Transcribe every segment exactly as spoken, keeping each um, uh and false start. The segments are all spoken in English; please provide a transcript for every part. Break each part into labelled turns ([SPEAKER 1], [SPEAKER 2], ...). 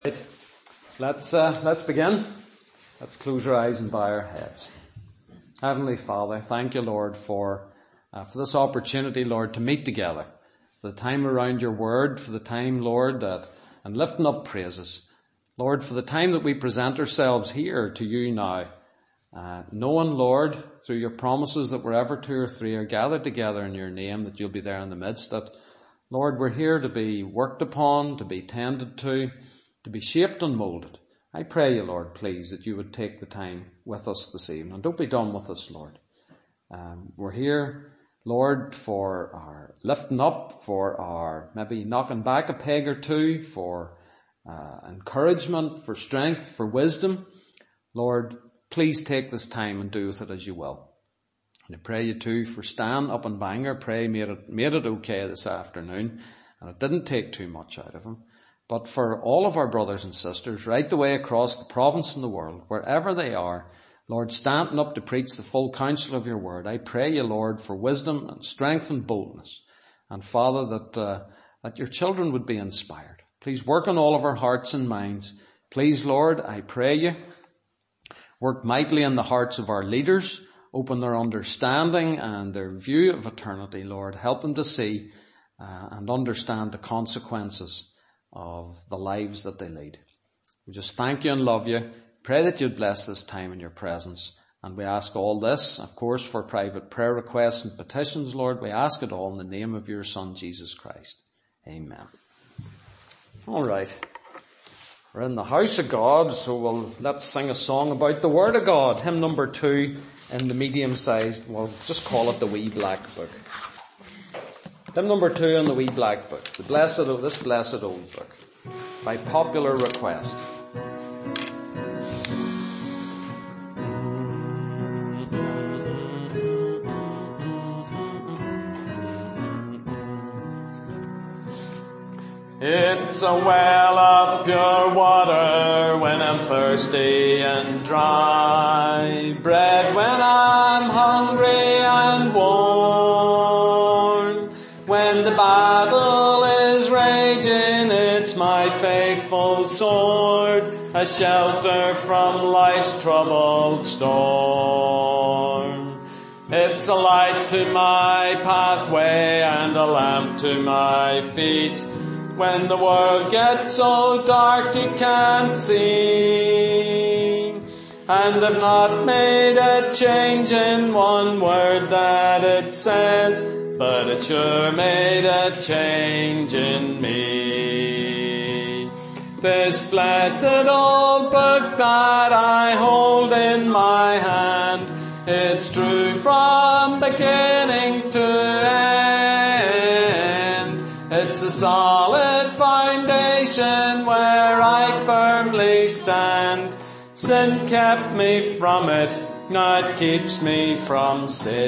[SPEAKER 1] Right. Let's uh, let's begin. Let's close our eyes and bow our heads. Heavenly Father, thank you, Lord, for uh, for this opportunity, Lord, to meet together, for the time around your word, for the time, Lord, that and lifting up praises, Lord, for the time that we present ourselves here to you now, uh, knowing, Lord, through your promises that wherever two or three are gathered together in your name, that you'll be there in the midst. That, Lord, we're here to be worked upon, to be tended to, to be shaped and moulded. I pray you, Lord, please, that you would take the time with us this evening. And don't be done with us, Lord. Um, we're here, Lord, for our lifting up, for our maybe knocking back a peg or two, for uh, encouragement, for strength, for wisdom. Lord, please take this time and do with it as you will. And I pray you too for Stan up in Bangor. Pray made it, made it okay this afternoon, and it didn't take too much out of him. But for all of our brothers and sisters right the way across the province and the world, wherever they are, Lord, standing up to preach the full counsel of your word, I pray you, Lord, for wisdom and strength and boldness. And Father, that uh, that your children would be inspired. Please work on all of our hearts and minds. Please, Lord, I pray you, work mightily in the hearts of our leaders. Open their understanding and their view of eternity, Lord. Help them to see uh, and understand the consequences of the lives that they lead. We just thank you and love you. Pray that you'd bless this time in your presence. And we ask all this, of course, for private prayer requests and petitions, Lord. We ask it all in the name of your Son, Jesus Christ. Amen. All right. We're in the house of God, so we'll let's sing a song about the Word of God. Hymn number two in the medium-sized, we'll just call it the Wee Black Book. Hymn number two in the Wee Black Book, the blessed, this blessed old book, by popular request. It's a well of pure water when I'm thirsty and dry, bread when I'm hungry and worn. When the battle is raging, it's my faithful sword, a shelter from life's troubled storm. It's a light to my pathway and a lamp to my feet. When the world gets so dark you can't see, and I've not made a change in one word that it says, but it sure made a change in me. This blessed old book that I hold in my hand, it's true from beginning to end. It's a solid foundation where I firmly stand. Sin kept me from it, now it keeps me from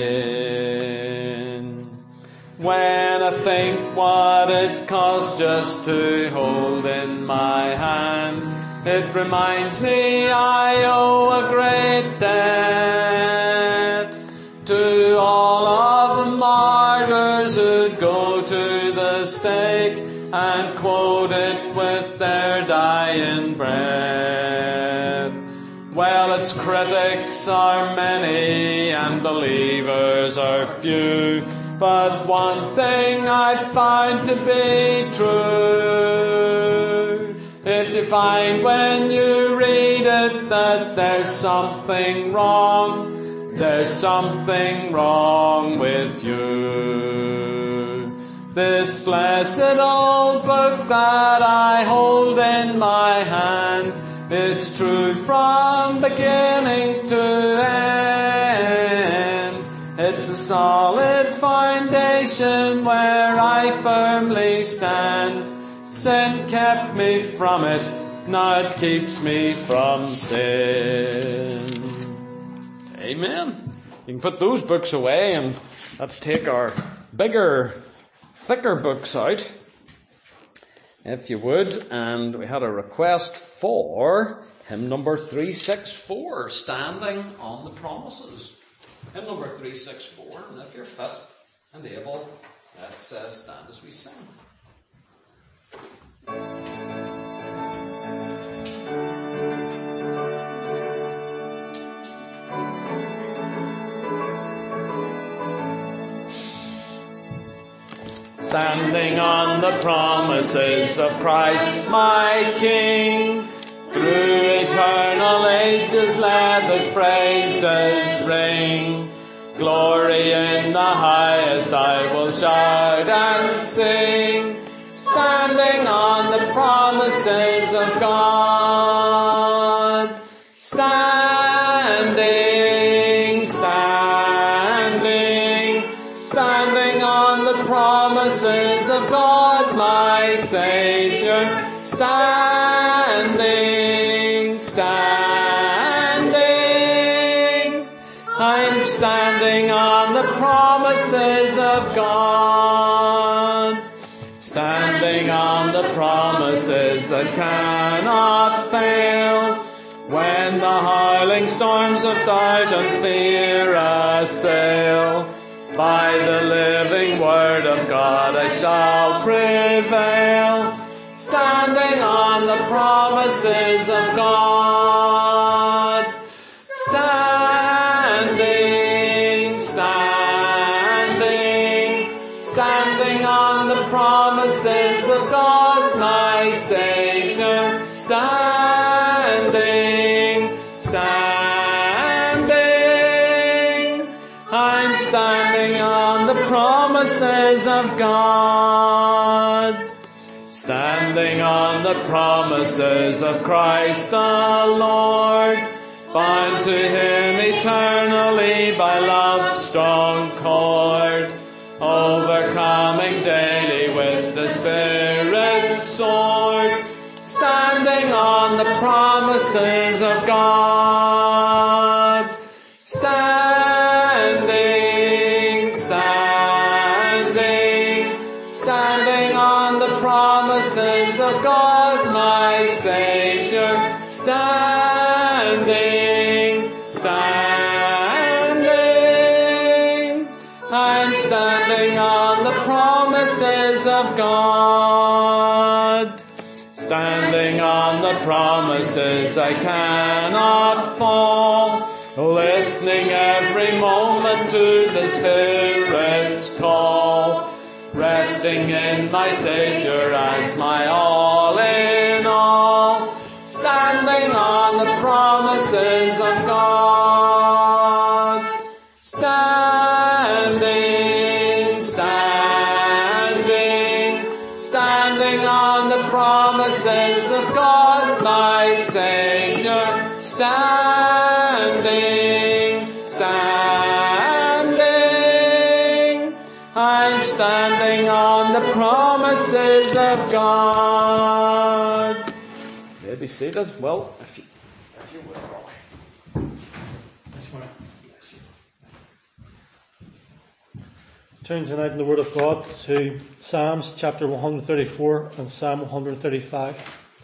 [SPEAKER 1] sin. When I think what it cost just to hold in my hand, it reminds me I owe a great debt to all of the martyrs who'd go to the stake and quote it with their dying breath. Well, its critics are many and believers are few, but one thing I find to be true. If you find when you read it that there's something wrong, there's something wrong with you. This blessed old book that I hold in my hand, it's true from beginning to end. It's a solid foundation where I firmly stand. Sin kept me from it, now it keeps me from sin. Amen. You can put those books away and let's take our bigger, thicker books out, if you would. And we had a request for hymn number three sixty-four, Standing on the Promises. Hymn number three sixty-four, and if you're fit and able, let's uh, stand as we sing.
[SPEAKER 2] standing on the promises of Christ my King. Through eternal ages let His praises ring. Glory in the highest I will shout and sing, standing on the promises of God. Standing, standing, standing on the promises of God my Saviour. Standing, standing, I'm standing on the promises of God. Standing on the promises that cannot fail. When the howling storms of doubt and fear assail, by the living word of God I shall prevail. Standing on the promises of God. Standing, standing, standing on the promises of God my Saviour. Standing, standing, I'm standing on the promises of God. Standing on the promises of Christ the Lord, bound to Him eternally by love's strong cord, overcoming daily with the Spirit's sword, standing on the promises of God. Standing, standing, standing on the promises of God my Saviour. Standing, standing, I'm standing on the promises of God. Standing on the promises I cannot fall, listening every moment to the Spirit's call, resting in my Saviour as my all in all, standing on the promises of God. Standing, standing, standing on the promises of God my Saviour. Standing, standing, I'm standing on the promises of God. You may be seated. Well, if you, if you would, Rolly.
[SPEAKER 3] Turn tonight in the Word of God to Psalms chapter one thirty-four and Psalm one thirty-five.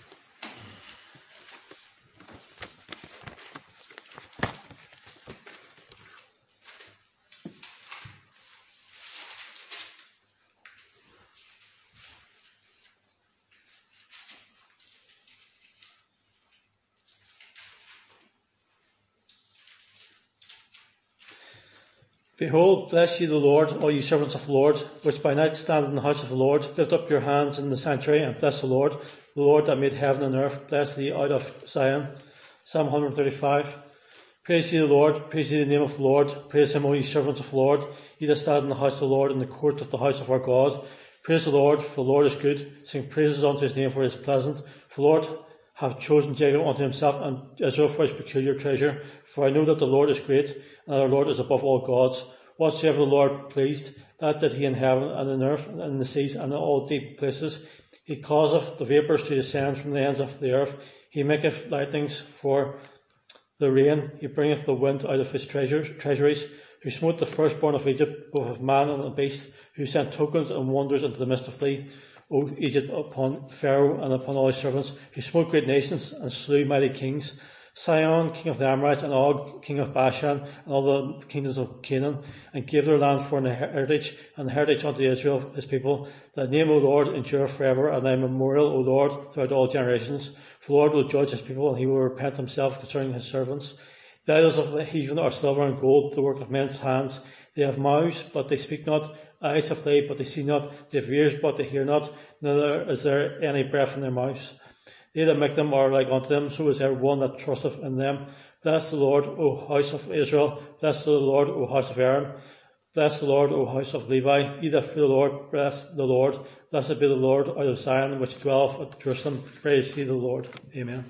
[SPEAKER 3] Behold, bless ye the Lord, all ye servants of the Lord, which by night stand in the house of the Lord. Lift up your hands in the sanctuary and bless the Lord. The Lord that made heaven and earth, bless thee out of Zion. Psalm one thirty-five. Praise ye the Lord, praise ye the name of the Lord. Praise him, all ye servants of the Lord, ye that stand in the house of the Lord, in the court of the house of our God. Praise the Lord, for the Lord is good. Sing praises unto his name, for it is pleasant. For the Lord hath chosen Jacob unto himself, and Israel for his peculiar treasure. For I know that the Lord is great, and our Lord is above all gods. Whatsoever the Lord pleased, that did he in heaven and in earth and in the seas and in all deep places. He causeth the vapours to descend from the ends of the earth. He maketh lightnings for the rain. He bringeth the wind out of his treasures, treasuries. Who smote the firstborn of Egypt, both of man and of beast. Who sent tokens and wonders into the midst of thee, O Egypt, upon Pharaoh and upon all his servants. Who smote great nations and slew mighty kings. Sihon, king of the Amorites, and Og, king of Bashan, and all the kingdoms of Canaan, and gave their land for an heritage, and heritage unto Israel, his people. Thy name, O Lord, endure forever, and thy memorial, O Lord, throughout all generations. For the Lord will judge his people, and he will repent himself concerning his servants. The idols of the heathen are silver and gold, the work of men's hands. They have mouths, but they speak not. Eyes have they, but they see not. They have ears, but they hear not. Neither is there any breath in their mouths. They that make them are like unto them, so is every one that trusteth in them. Bless the Lord, O house of Israel. Bless the Lord, O house of Aaron. Bless the Lord, O house of Levi. Ye that fear the Lord, bless the Lord. Blessed be the Lord out of Zion, which dwelleth at Jerusalem. Praise ye the Lord. Amen.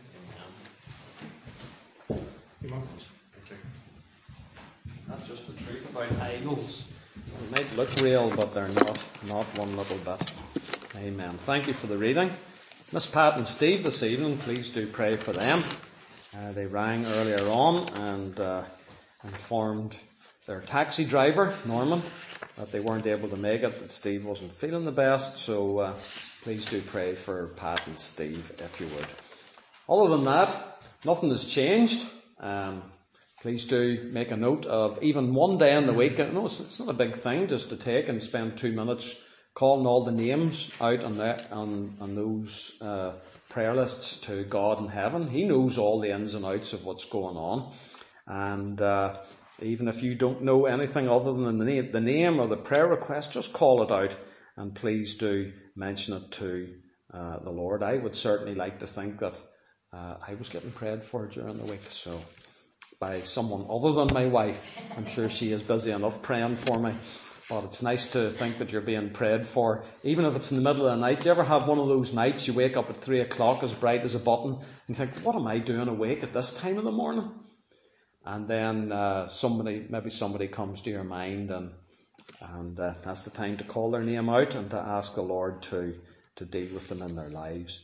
[SPEAKER 1] That's just the truth about idols. They might look real, but they're not, not one little bit. Amen. Thank you for the reading. Miss Pat and Steve this evening, please do pray for them. Uh, they rang earlier on and uh, informed their taxi driver, Norman, that they weren't able to make it, that Steve wasn't feeling the best, so uh, please do pray for Pat and Steve, if you would. Other than that, nothing has changed. Um, please do make a note of even one day in the week. No, it's, it's not a big thing just to take and spend two minutes calling all the names out on, the, on, on those uh, prayer lists to God in heaven. He knows all the ins and outs of what's going on. And uh, even if you don't know anything other than the name, the name or the prayer request, just call it out and please do mention it to uh, the Lord. I would certainly like to think that uh, I was getting prayed for during the week, so by someone other than my wife. I'm sure she is busy enough praying for me. But it's nice to think that you're being prayed for, even if it's in the middle of the night. Do you ever have one of those nights you wake up at three o'clock as bright as a button and you think, what am I doing awake at this time of the morning? And then uh, somebody, maybe somebody comes to your mind, and and uh, that's the time to call their name out and to ask the Lord to to deal with them in their lives.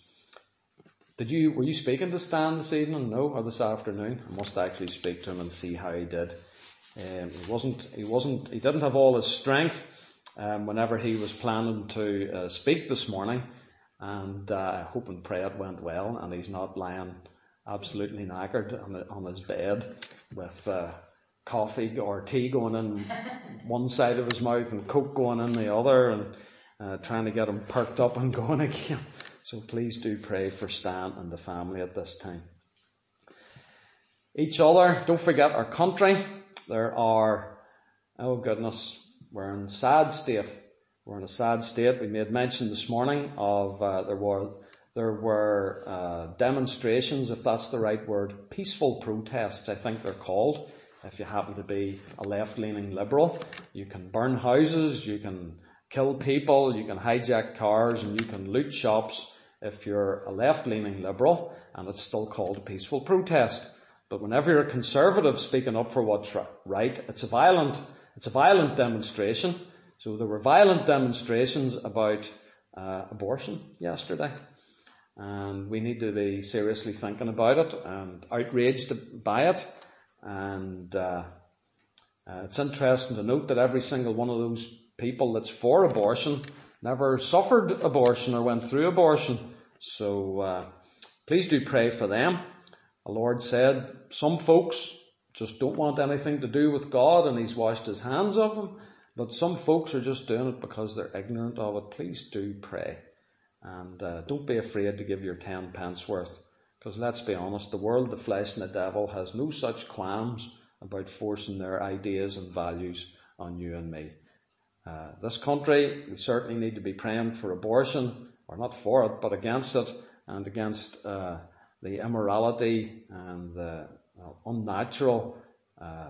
[SPEAKER 1] Did you were you speaking to Stan this evening? No, or this afternoon? I must actually speak to him and see how he did. Um, he wasn't. He wasn't. He didn't have all his strength um, whenever he was planning to uh, speak this morning, and uh, I hope and pray it went well, and he's not lying absolutely knackered on, the, on his bed with uh, coffee or tea going in one side of his mouth and Coke going in the other, and uh, trying to get him perked up and going again. So please do pray for Stan and the family at this time. Each other. Don't forget our country. There are, oh goodness, we're in a sad state. We're in a sad state. We made mention this morning of uh, there were there were uh, demonstrations, if that's the right word, peaceful protests, I think they're called. If you happen to be a left-leaning liberal, you can burn houses, you can kill people, you can hijack cars, and you can loot shops if you're a left-leaning liberal, and it's still called a peaceful protest. But whenever you're a conservative speaking up for what's right, it's a violent, it's a violent demonstration. So there were violent demonstrations about uh, abortion yesterday, and we need to be seriously thinking about it and outraged by it. And uh, uh, it's interesting to note that every single one of those people that's for abortion never suffered abortion or went through abortion. So uh, please do pray for them. The Lord said some folks just don't want anything to do with God, and He's washed His hands of them. But some folks are just doing it because they're ignorant of it. Please do pray. And uh, don't be afraid to give your ten pence worth. Because let's be honest, the world, the flesh and the devil has no such qualms about forcing their ideas and values on you and me. Uh, this country, we certainly need to be praying for abortion, or not for it, but against it, and against uh, the immorality and the well, unnatural uh,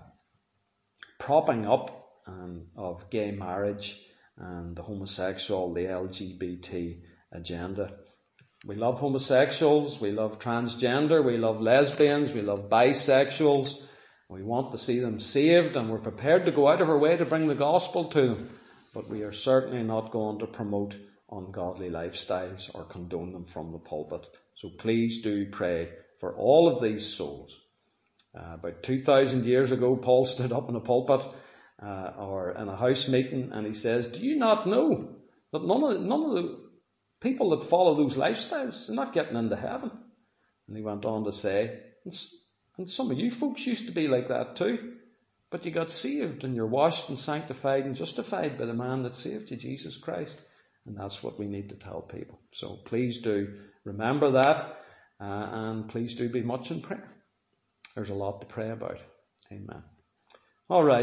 [SPEAKER 1] propping up um, of gay marriage and the homosexual, the L G B T agenda. We love homosexuals, we love transgender, we love lesbians, we love bisexuals. We want to see them saved, and we're prepared to go out of our way to bring the gospel to them. But we are certainly not going to promote ungodly lifestyles or condone them from the pulpit. So please do pray for all of these souls. Uh, about two thousand years ago, Paul stood up in a pulpit uh, or in a house meeting, and he says, do you not know that none of, none of the people that follow those lifestyles are not getting into heaven? And he went on to say, and some of you folks used to be like that too, but you got saved and you're washed and sanctified and justified by the man that saved you, Jesus Christ. And that's what we need to tell people. So please do remember that, uh, and please do be much in prayer. There's a lot to pray about. Amen. All right.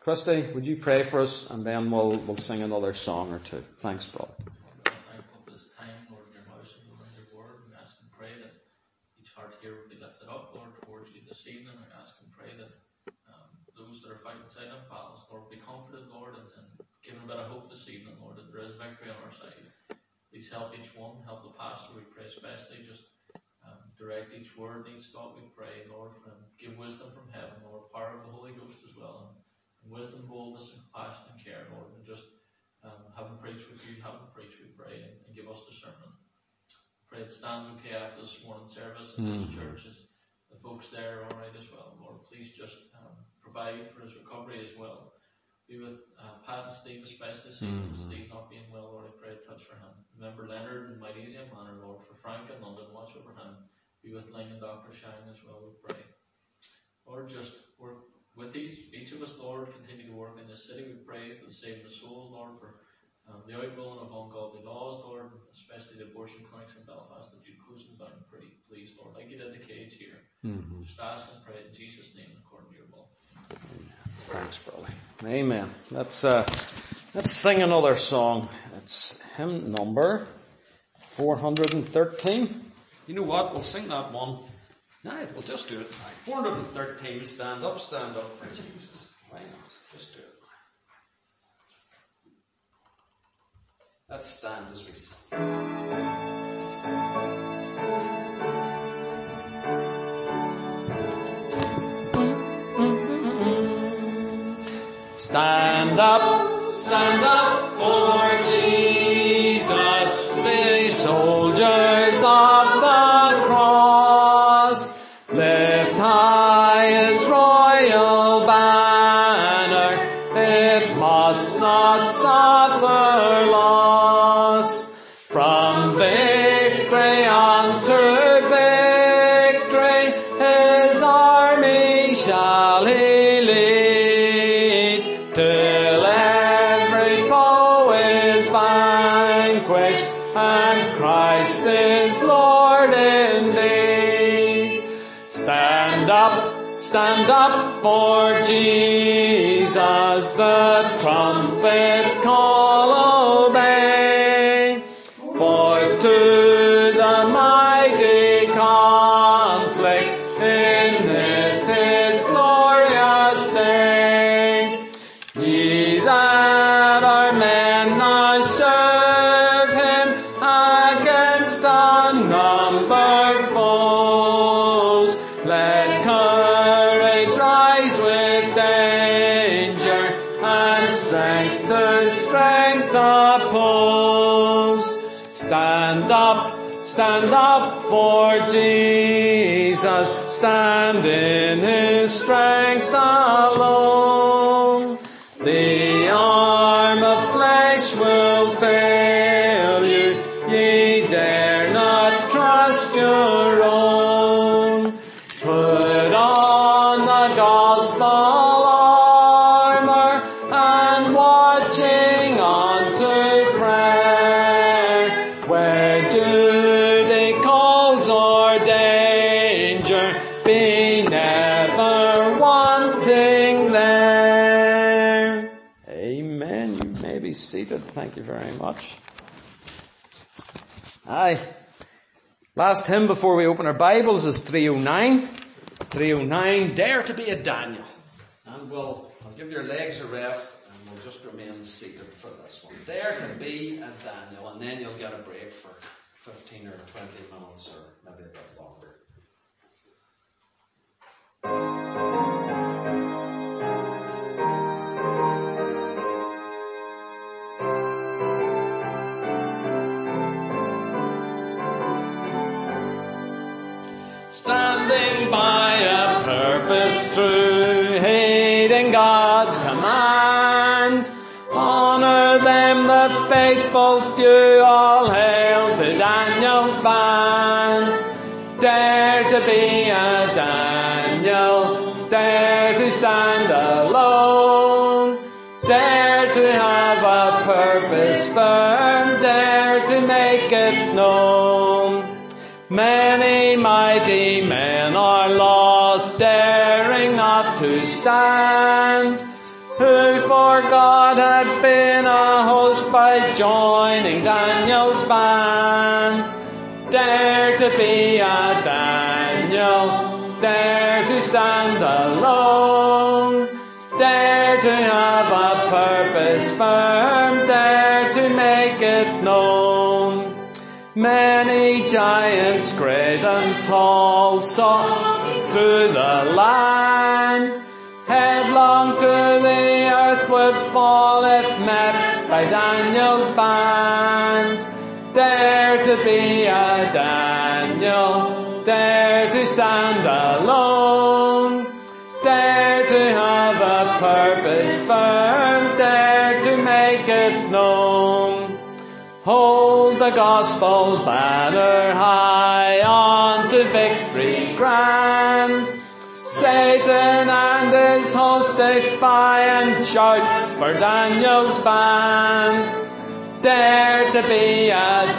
[SPEAKER 1] Christy, would you pray for us, and then we'll we'll sing another song or two. Thanks, brother.
[SPEAKER 4] Thankful for this time, Lord, in your house and Lord, in your word. We ask and pray that each heart here will be lifted up, Lord, towards you this evening. I ask and pray that um, those that are fighting silent battles, Lord, be comforted, Lord, and, and given a bit of hope this evening, Lord, that there is victory on our side. Please help each one, help the pastor, we pray especially, just um, direct each word, each thought, we pray, Lord, and give wisdom from heaven, Lord, power of the Holy Ghost as well, and, and wisdom, boldness, and compassion and care, Lord, and just um, having preached with you, having preached, we pray, and, and give us discernment. Pray it stands okay after this morning service in this church, as the folks there are alright as well, Lord, please just um, provide for his recovery as well. Be with uh, Pat and Steve especially, seeing mm-hmm. Steve not being well, Lord, I pray a touch for him. Remember Leonard and Magnesium Manor, Lord, for Frank in London, watch over him. Be with Ling and Doctor Shine as well, we pray. Lord, just work with each, each of us, Lord, continue to work in this city, we pray for the saving of souls, Lord, for um, the outrolling of ungodly laws, Lord, especially the abortion clinics in Belfast, that you close them down, pretty, please, Lord, like you did the cage here. Mm-hmm. Just ask and pray in Jesus' name, according to your will.
[SPEAKER 1] Thanks, brother. Amen. Let's uh, let's sing another song. It's hymn number four hundred thirteen. You know what? We'll sing that one. No, we'll just do it. four hundred thirteen. Stand up, stand up for Jesus. Why not? Just do it. Let's stand as we sing. Stand up, stand up for Jesus, the soldiers of the cross. Lift high his royal banner, it must not suffer loss. From victory unto victory, his army shall he lead, till every foe is vanquished, and Christ is Lord indeed. Stand up, stand up for Jesus, the trumpet call obey, for to the mighty conflict in this his glorious day. Ye that are men now serve him against unnumbered foes. Let courage rise with danger, and strength to strength oppose. Stand up, stand up for Jesus, stand in his strength alone. The arm of flesh will fail you, ye dare not trust your own. Put on the gospel armor, and watching unto prayer, where duty calls or danger, be never wanting there. Amen. You may be seated. Thank you very much. Aye. Last hymn before we open our Bibles is three oh nine. three oh nine, Dare to be a Daniel. And we'll, I'll give your legs a rest, and we'll just remain seated for this one. Dare to be a Daniel, and then you'll get a break for fifteen or twenty minutes, or maybe a bit longer. Standing by a purpose true, heeding God's command, honor them the faithful few, all hail to Daniel's band. Dare to be a Daniel, dare to stand alone, dare to have a purpose firm, dare to make it known. Many mighty men are lost, daring not to stand,
[SPEAKER 2] who for God had been a host by joining Daniel's band. Dare to be a Daniel, dare to stand alone, dare to have a purpose firm, dare to make it known. Many giants great and tall stalked through the land, headlong to the earth would fall if met by Daniel's band. Dare to be a Daniel, dare to stand alone, dare to have a purpose firm, dare to make it known. Hold the gospel banner high on to victory grand. Satan and his host defy and shout for Daniel's band. Dare to be a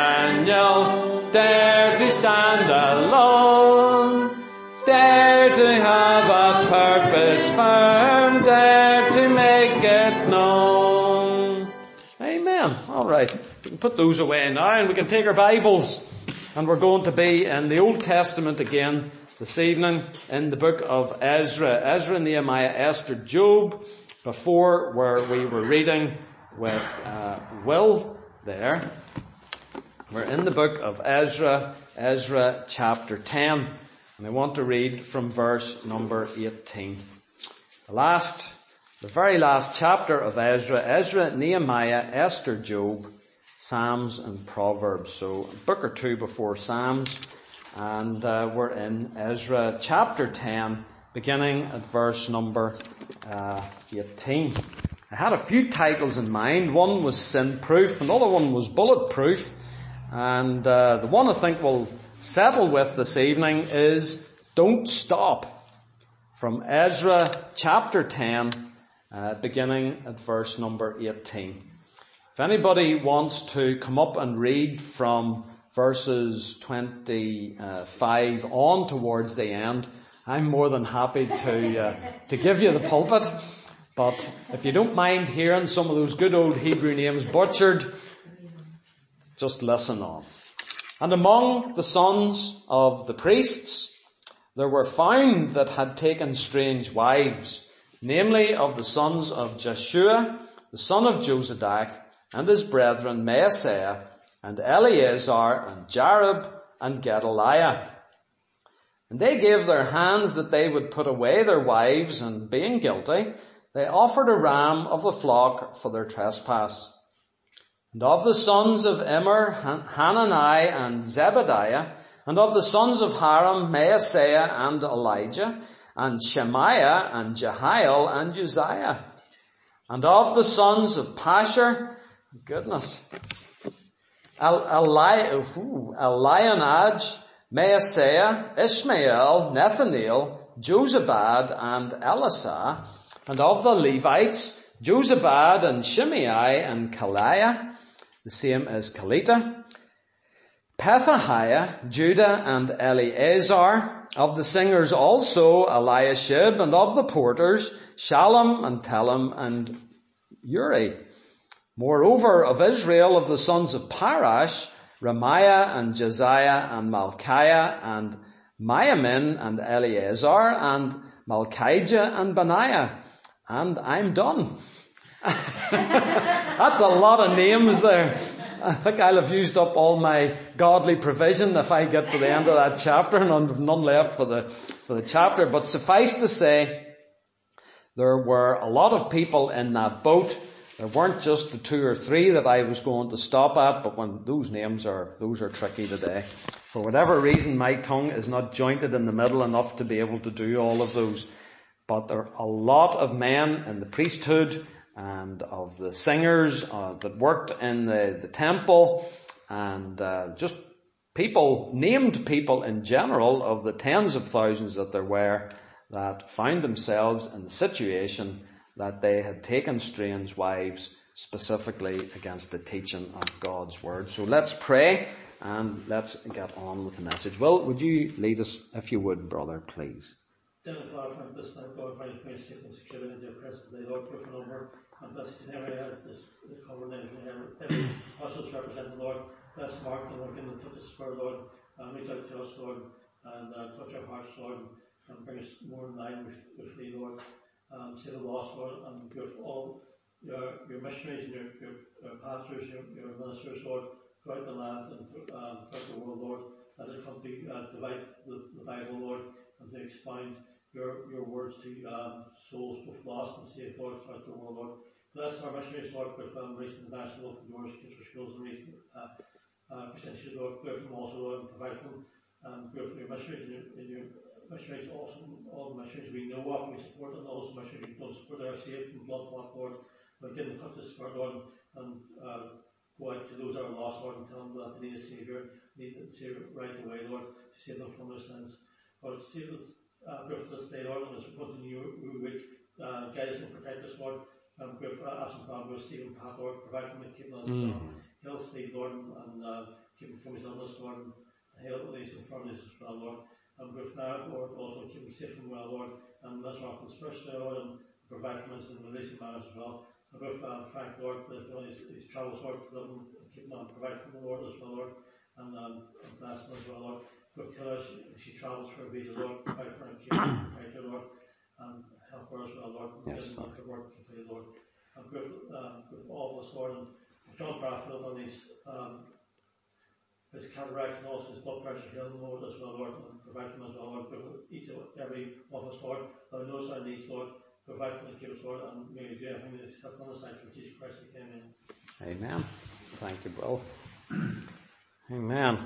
[SPEAKER 2] Daniel, dare to stand alone, dare to have a purpose firm, dare to make it known. Amen. All right. We can put those away now and we can take our Bibles. And we're going to be in the Old Testament again this evening in the book of Ezra. Ezra, Nehemiah, Esther, Job. Before where we were reading with uh, Will there. We're in the book of Ezra, Ezra chapter ten. And I want to read from verse number eighteen. The last, the very last chapter of Ezra, Ezra, Nehemiah, Esther, Job, Psalms and Proverbs. So a book or two before Psalms. And uh, we're in Ezra chapter ten, beginning at verse number uh, eighteen. I had a few titles in mind. One was sin-proof, another one was bulletproof. And uh, the one I think we'll settle with this evening is Don't Stop. From Ezra chapter ten, uh, beginning at verse number eighteen. If anybody wants to come up and read from verses twenty-five on towards the end, I'm more than happy to uh, to give you the pulpit. But if you don't mind hearing some of those good old Hebrew names butchered, just listen on. And among the sons of the priests, there were found that had taken strange wives, namely of the sons of Jeshua, the son of Josadak, and his brethren Maaseiah, and Eleazar, and Jarib, and Gedaliah. And they gave their hands that they would put away their wives, and being guilty, they offered a ram of the flock for their trespass. And of the sons of Immer, Hanani and Zebediah, and of the sons of Haram, Maaseiah and Elijah, and Shemaiah and Jehiel and Uzziah. And of the sons of Pashur, goodness, Elionaj, Maaseiah, Ishmael, Nethanel, Jozabad, and Elisah. And of the Levites, Jozabad and Shimei and Kaliah, the same as Kalita, Pethahiah, Judah and Eleazar. Of the singers also, Eliashib, and of the porters, Shalom and Telem and Uri. Moreover, of Israel, of the sons of Parash, Ramiah and Josiah and Malchiah and Miamin and Eleazar and Malchijah and Benaiah. And I'm done. That's a lot of names there. I think I'll have used up all my godly provision if I get to the end of that chapter and none left for the, for the chapter. But suffice to say, there were a lot of people in that boat. There weren't just the two or three that I was going to stop at, but when those names are, those are tricky today. For whatever reason, my tongue is not jointed in the middle enough to be able to do all of those. But there are a lot of men in the priesthood and of the singers uh, that worked in the, the temple and uh, just people, named people in general of the tens of thousands that there were that found themselves in the situation that they had taken strange wives specifically against the teaching of God's word. So let's pray and let's get on with the message. Well, would you lead us, if you would, brother, please?
[SPEAKER 3] Then Father, from this night, Lord, find me safe and secure in your presence today, Lord, pray for number, and bless each and every head, this covered in every, every household represented, Lord. Bless Mark and Lord, give them touch us for, Lord, and reach out to us, Lord, and uh, touch our hearts, Lord, and bring us more in line with, with thee, Lord. Um, save the lost, Lord, and give all your your missionaries and your, your, your pastors, your, your ministers, Lord, throughout the land and um, throughout the world, Lord, as it comes to uh, divide the, the Bible, Lord, and to expound your your words to um, souls both lost and saved, Lord, throughout the world, Lord. Bless our missionaries, Lord, with um, recent national open doors, kids for schools and recent uh, uh, Christian Lord, pray for them also, Lord, and provide for them, and pray for your missionaries and your, and your missionaries, also all the missionaries we know of, we support, and also missionaries we don't support, they are saved from blood clot, Lord. But give them cut this for, Lord, and uh, go out to those that are lost, Lord, and tell them that they need a Saviour, need a Saviour right away, Lord, to save them from their sins. Lord, save us, uh, pray for this day, Lord, and as we continue new week, uh, guide us and protect us, Lord. And pray for absent family, Stephen Pat, Lord, provide for him, keep him mm. uh, health, Steve, Lord, and uh, keep him from his illness, Lord, and heal these infirmities as well, Lord. And pray for now, Lord, also keep him safe and well, Lord, and bless our often spiritually, Lord, and provide for him in releasing matters as well. And pray for um, Frank, Lord, that uh, his, his travels, Lord, to them, keep him and provide for the Lord as well, Lord, and, um, and bless him as well, Lord. Pray for Taylor, she, she travels for a visa, Lord, provide for him, keep him, protect her, Lord, and help her as well, Lord, and
[SPEAKER 1] yes,
[SPEAKER 3] give him the work to play, Lord. And pray for, um, with all of us, Lord, and John Bradfield on his, um, his cataracts and also his blood pressure, heal him, Lord, as well, Lord, and provide for him as well, Lord. Pray for each and every one of us, Lord, Lord knows our needs, Lord. Provide for the gifts, Lord, and may you do everything that is set on the side for Jesus Christ. Amen.
[SPEAKER 1] Amen. Thank you, Bill. Amen.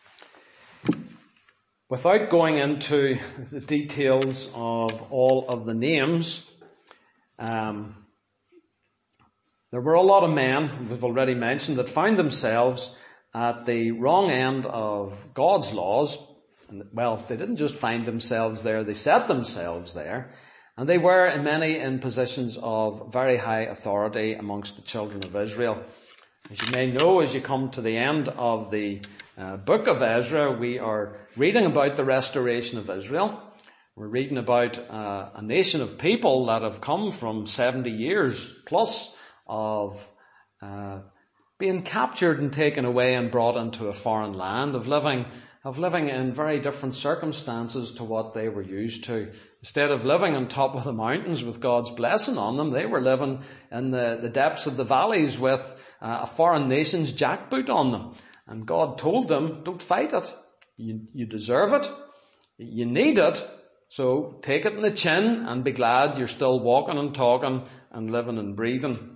[SPEAKER 1] Without going into the details of all of the names, um, there were a lot of men, we've already mentioned, that found themselves at the wrong end of God's laws. And, well, they didn't just find themselves there, they set themselves there. And they were in many in positions of very high authority amongst the children of Israel. As you may know, as you come to the end of the uh, book of Ezra, we are reading about the restoration of Israel. We're reading about uh, a nation of people that have come from seventy years plus of uh, being captured and taken away and brought into a foreign land, of living of living in very different circumstances to what they were used to. Instead of living on top of the mountains with God's blessing on them, they were living in the, the depths of the valleys with uh, a foreign nation's jackboot on them. And God told them, don't fight it. You, you deserve it. You need it. So take it in the chin and be glad you're still walking and talking and living and breathing.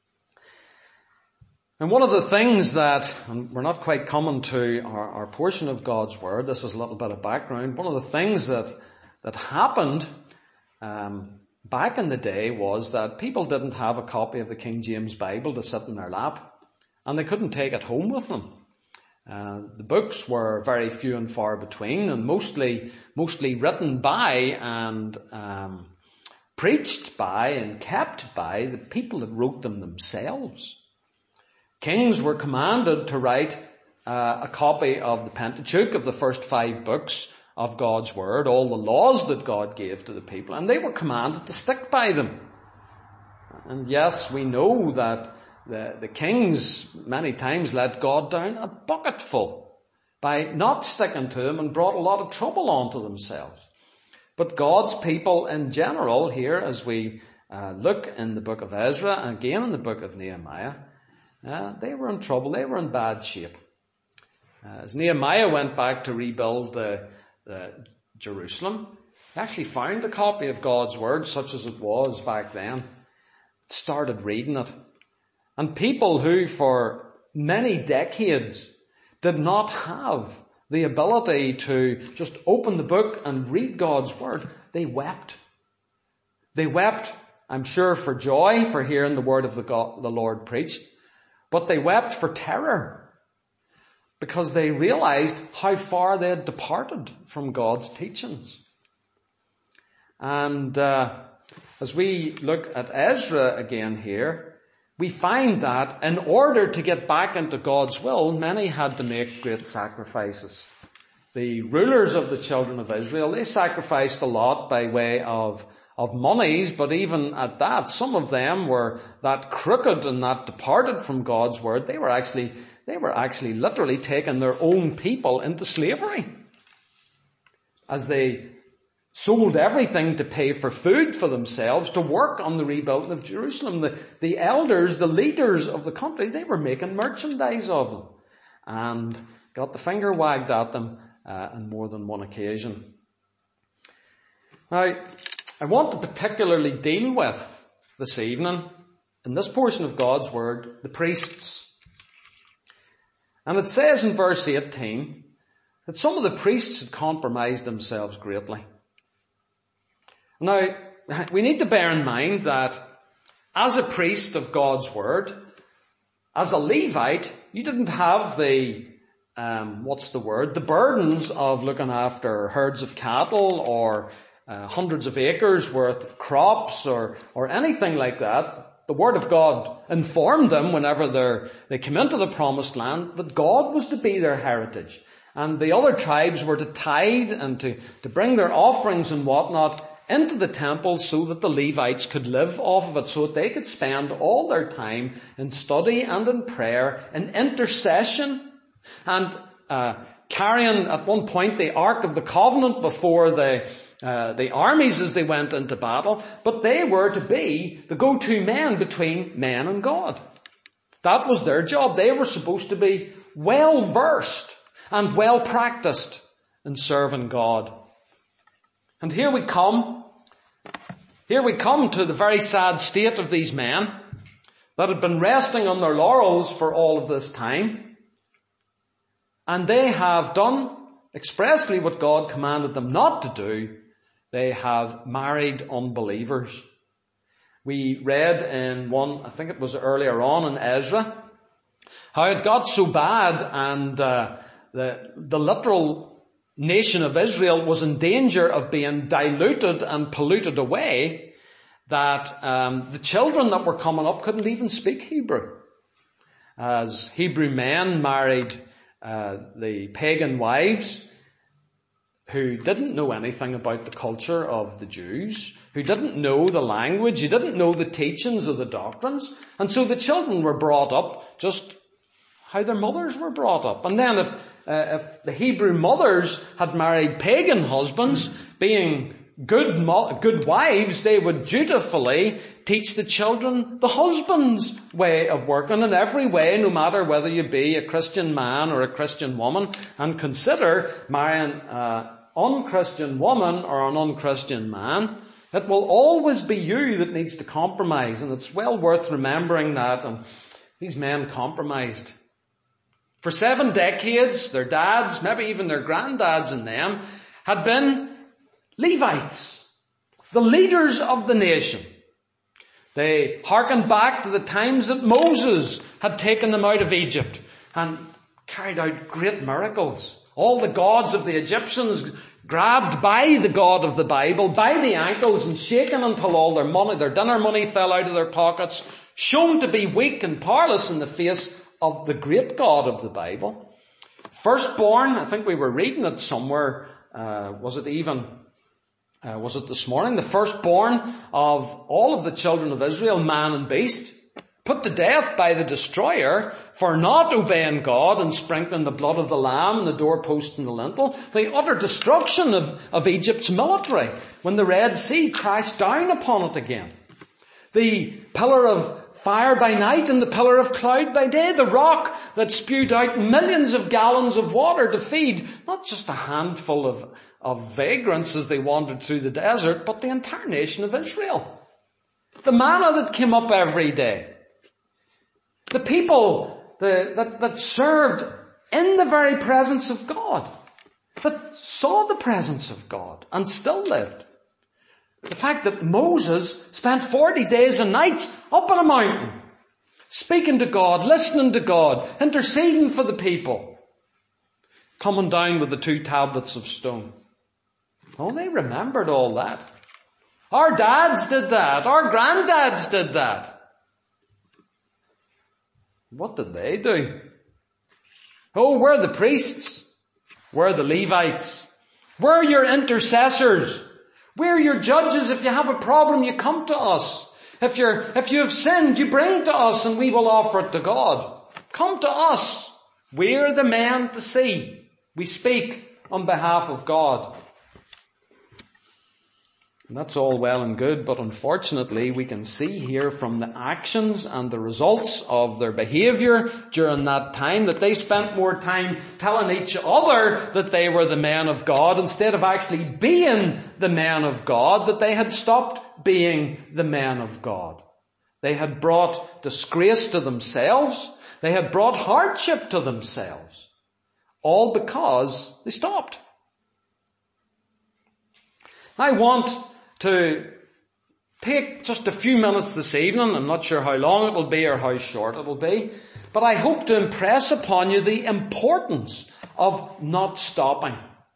[SPEAKER 1] And one of the things that, and we're not quite coming to our, our portion of God's Word, this is a little bit of background, one of the things that, that happened um, back in the day was that people didn't have a copy of the King James Bible to sit in their lap, and they couldn't take it home with them. Uh, the books were very few and far between, and mostly, mostly written by and um, preached by and kept by the people that wrote them themselves. Kings were commanded to write uh, a copy of the Pentateuch, of the first five books of God's Word, all the laws that God gave to the people, and they were commanded to stick by them. And yes, we know that the, the kings many times let God down a bucketful by not sticking to them and brought a lot of trouble onto themselves. But God's people in general here, as we uh, look in the book of Ezra and again in the book of Nehemiah, Uh, they were in trouble. They were in bad shape. Uh, as Nehemiah went back to rebuild the, the Jerusalem, he actually found a copy of God's Word, such as it was back then, started reading it. And people who for many decades did not have the ability to just open the book and read God's Word, they wept. They wept, I'm sure, for joy for hearing the word of the, God, the Lord preached. But they wept for terror because they realized how far they had departed from God's teachings. And uh, as we look at Ezra again here, we find that in order to get back into God's will, many had to make great sacrifices. the rulers of the children of Israel, they sacrificed a lot by way of, of monies, but even at that, some of them were that crooked and that departed from God's word. They were actually, they were actually literally taking their own people into slavery as they sold everything to pay for food for themselves, to work on the rebuilding of Jerusalem. The, the elders, the leaders of the country, they were making merchandise of them and got the finger wagged at them uh, on more than one occasion. Now, I want to particularly deal with this evening, in this portion of God's Word, the priests. And it says in verse eighteen that some of the priests had compromised themselves greatly. Now, we need to bear in mind that as a priest of God's Word, as a Levite, you didn't have the, um, what's the word, the burdens of looking after herds of cattle or uh, hundreds of acres worth of crops or, or anything like that. The Word of God informed them whenever they're, they came into the Promised Land that God was to be their heritage. And the other tribes were to tithe and to, to bring their offerings and whatnot into the temple so that the Levites could live off of it, so that they could spend all their time in study and in prayer, in intercession, and uh, carrying at one point the Ark of the Covenant before the uh, the armies as they went into battle. But they were to be the go-to men between men and God. That was their job. They were supposed to be well versed and well practiced in serving God. And here we come, here we come to the very sad state of these men that had been resting on their laurels for all of this time. And they have done expressly what God commanded them not to do. They have married unbelievers. We read in one, I think it was earlier on in Ezra, how it got so bad and uh, the, the literal nation of Israel was in danger of being diluted and polluted away, that um, the children that were coming up couldn't even speak Hebrew. As Hebrew men married uh, the pagan wives who didn't know anything about the culture of the Jews, who didn't know the language, who didn't know the teachings of the doctrines, and so the children were brought up just how their mothers were brought up. And then if uh, if the Hebrew mothers had married pagan husbands, being good mo- good wives, they would dutifully teach the children the husband's way of working in every way, no matter whether you be a Christian man or a Christian woman. And consider marrying an unchristian woman or an unchristian man. It will always be you that needs to compromise, and it's well worth remembering that. And these men compromised. For seven decades, their dads, maybe even their granddads and them, had been Levites, the leaders of the nation. They hearkened back to the times that Moses had taken them out of Egypt and carried out great miracles. All the gods of the Egyptians grabbed by the God of the Bible, by the ankles, and shaken until all their money, their dinner money fell out of their pockets, shown to be weak and powerless in the face of the great God of the Bible. Firstborn, I think we were reading it somewhere, uh, was it even, uh, was it this morning? The firstborn of all of the children of Israel, man and beast, put to death by the destroyer for not obeying God and sprinkling the blood of the lamb on the doorpost and the lintel. The utter destruction of, of Egypt's military when the Red Sea crashed down upon it again. The pillar of fire by night and the pillar of cloud by day. The rock that spewed out millions of gallons of water to feed not just a handful of, of vagrants as they wandered through the desert, but the entire nation of Israel. The manna that came up every day. The people the, that, that served in the very presence of God. That saw the presence of God and still lived. The fact that Moses spent forty days and nights up on a mountain, speaking to God, listening to God, interceding for the people, coming down with the two tablets of stone. Oh, they remembered all that. Our dads did that. Our granddads did that. What did they do? Oh, we're the priests. Where are the Levites? Where are your intercessors? Where are your judges? If you have a problem, you come to us. If you're, if you have sinned, you bring it to us and we will offer it to God. Come to us. We're the men to see. We speak on behalf of God. And that's all well and good, but unfortunately we can see here from the actions and the results of their behaviour during that time that they spent more time telling each other that they were the men of God instead of actually being the men of God, that they had stopped being the men of God. They had brought disgrace to themselves. They had brought hardship to themselves. All because they stopped. I want to take just a few minutes this evening. I'm not sure how long it will be or how short it will be, but I hope to impress upon you the importance of not stopping.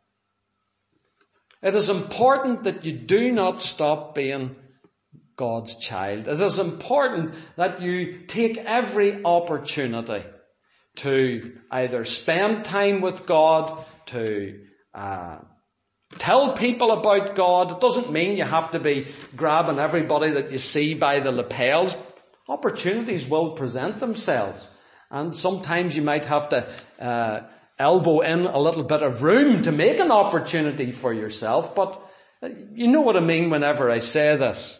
[SPEAKER 1] It is important that you do not stop being God's child. It is important that you take every opportunity to either spend time with God, to uh, tell people about God. It doesn't mean you have to be grabbing everybody that you see by the lapels. Opportunities will present themselves. And sometimes you might have to uh, elbow in a little bit of room to make an opportunity for yourself. But you know what I mean whenever I say this.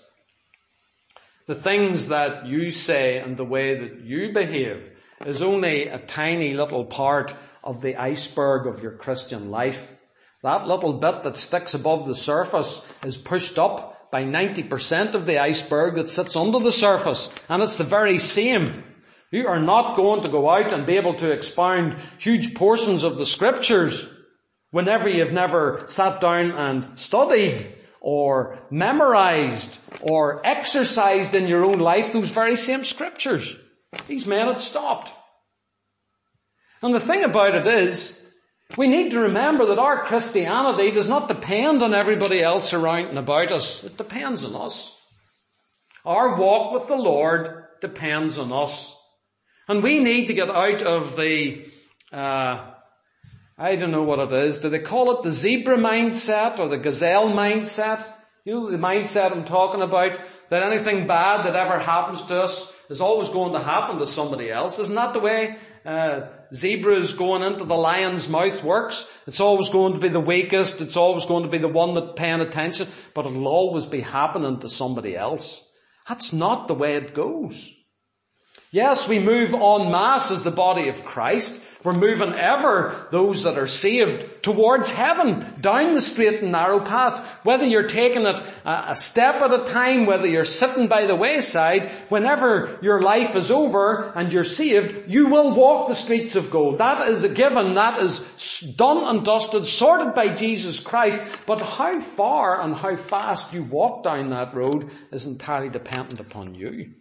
[SPEAKER 1] The things that you say and the way that you behave is only a tiny little part of the iceberg of your Christian life. That little bit that sticks above the surface is pushed up by ninety percent of the iceberg that sits under the surface. And it's the very same. You are not going to go out and be able to expound huge portions of the scriptures whenever you've never sat down and studied or memorized or exercised in your own life those very same scriptures. These men had stopped. And the thing about it is, we need to remember that our Christianity does not depend on everybody else around and about us. It depends on us. Our walk with the Lord depends on us. And we need to get out of the, uh, I don't know what it is. Do they call it the zebra mindset or the gazelle mindset? You know, the mindset I'm talking about, that anything bad that ever happens to us is always going to happen to somebody else. Isn't that the way uh, zebras going into the lion's mouth works? It's always going to be the weakest. It's always going to be the one that's paying attention, but it'll always be happening to somebody else. That's not the way it goes. Yes, we move en masse as the body of Christ. We're moving ever, those that are saved, towards heaven, down the straight and narrow path. Whether you're taking it a step at a time, whether you're sitting by the wayside, whenever your life is over and you're saved, you will walk the streets of gold. That is a given. That is done and dusted, sorted by Jesus Christ. But how far and how fast you walk down that road is entirely dependent upon you.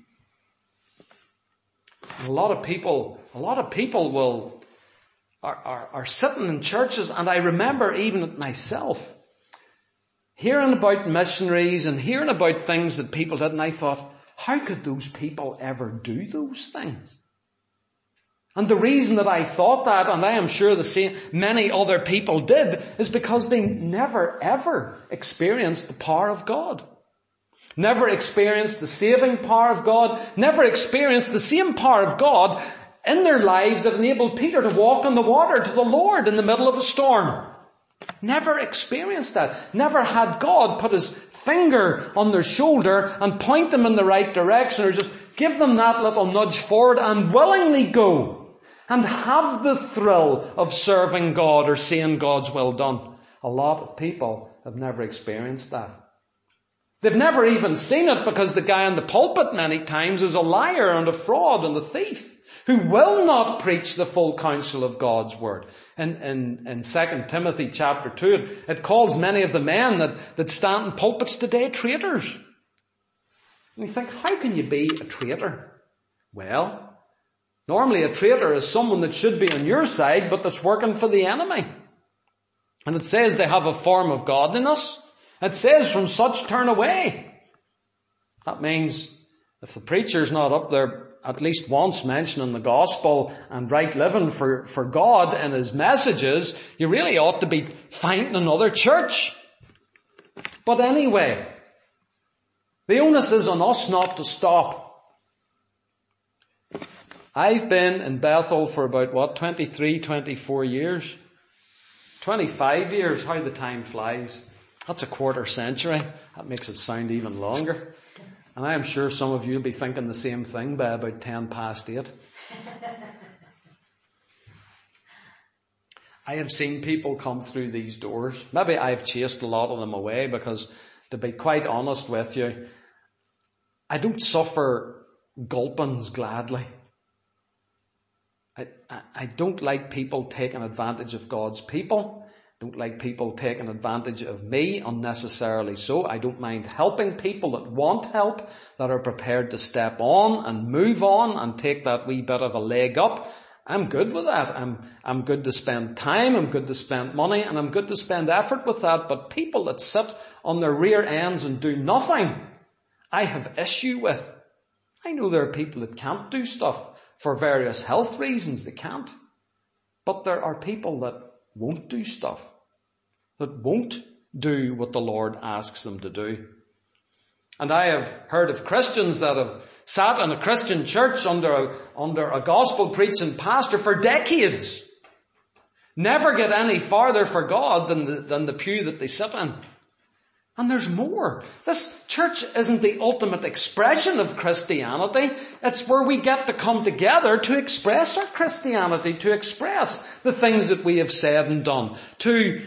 [SPEAKER 1] A lot of people, a lot of people will, are, are, are sitting in churches, and I remember even at myself, hearing about missionaries and hearing about things that people did, and I thought, how could those people ever do those things? And the reason that I thought that, and I am sure the same, many other people did, is because they never ever experienced the power of God. Never experienced the saving power of God. Never experienced the same power of God in their lives that enabled Peter to walk on the water to the Lord in the middle of a storm. Never experienced that. Never had God put his finger on their shoulder and point them in the right direction, or just give them that little nudge forward and willingly go and have the thrill of serving God or seeing God's will done. A lot of people have never experienced that. They've never even seen it, because the guy in the pulpit many times is a liar and a fraud and a thief who will not preach the full counsel of God's word. In, in, in Second Timothy chapter two, it, it calls many of the men that, that stand in pulpits today traitors. And you think, how can you be a traitor? Well, normally a traitor is someone that should be on your side, but that's working for the enemy. And it says they have a form of godliness. It says, from such turn away. That means if the preacher's not up there at least once mentioning the gospel and right living for, for God in his messages, you really ought to be finding another church. But anyway, the onus is on us not to stop. I've been in Bethel for about, what, twenty-three, twenty-four years? twenty-five years, how the time flies. That's a quarter century. That makes it sound even longer. And I am sure some of you will be thinking the same thing by about ten past eight. I have seen people come through these doors. Maybe I've chased a lot of them away because, to be quite honest with you, I don't suffer gulpings gladly. I, I, I don't like people taking advantage of God's people. I don't like people taking advantage of me unnecessarily so. I don't mind helping people that want help, that are prepared to step on and move on and take that wee bit of a leg up. I'm good with that. I'm, I'm good to spend time, I'm good to spend money, and I'm good to spend effort with that. But people that sit on their rear ends and do nothing, I have issue with. I know there are people that can't do stuff for various health reasons. They can't. But there are people that won't do stuff, that won't do what the Lord asks them to do. And I have heard of Christians that have sat in a Christian church under a, under a gospel preaching pastor for decades, never get any farther for God than the, than the pew that they sit in. And there's more. This church isn't the ultimate expression of Christianity. It's where we get to come together to express our Christianity, to express the things that we have said and done, to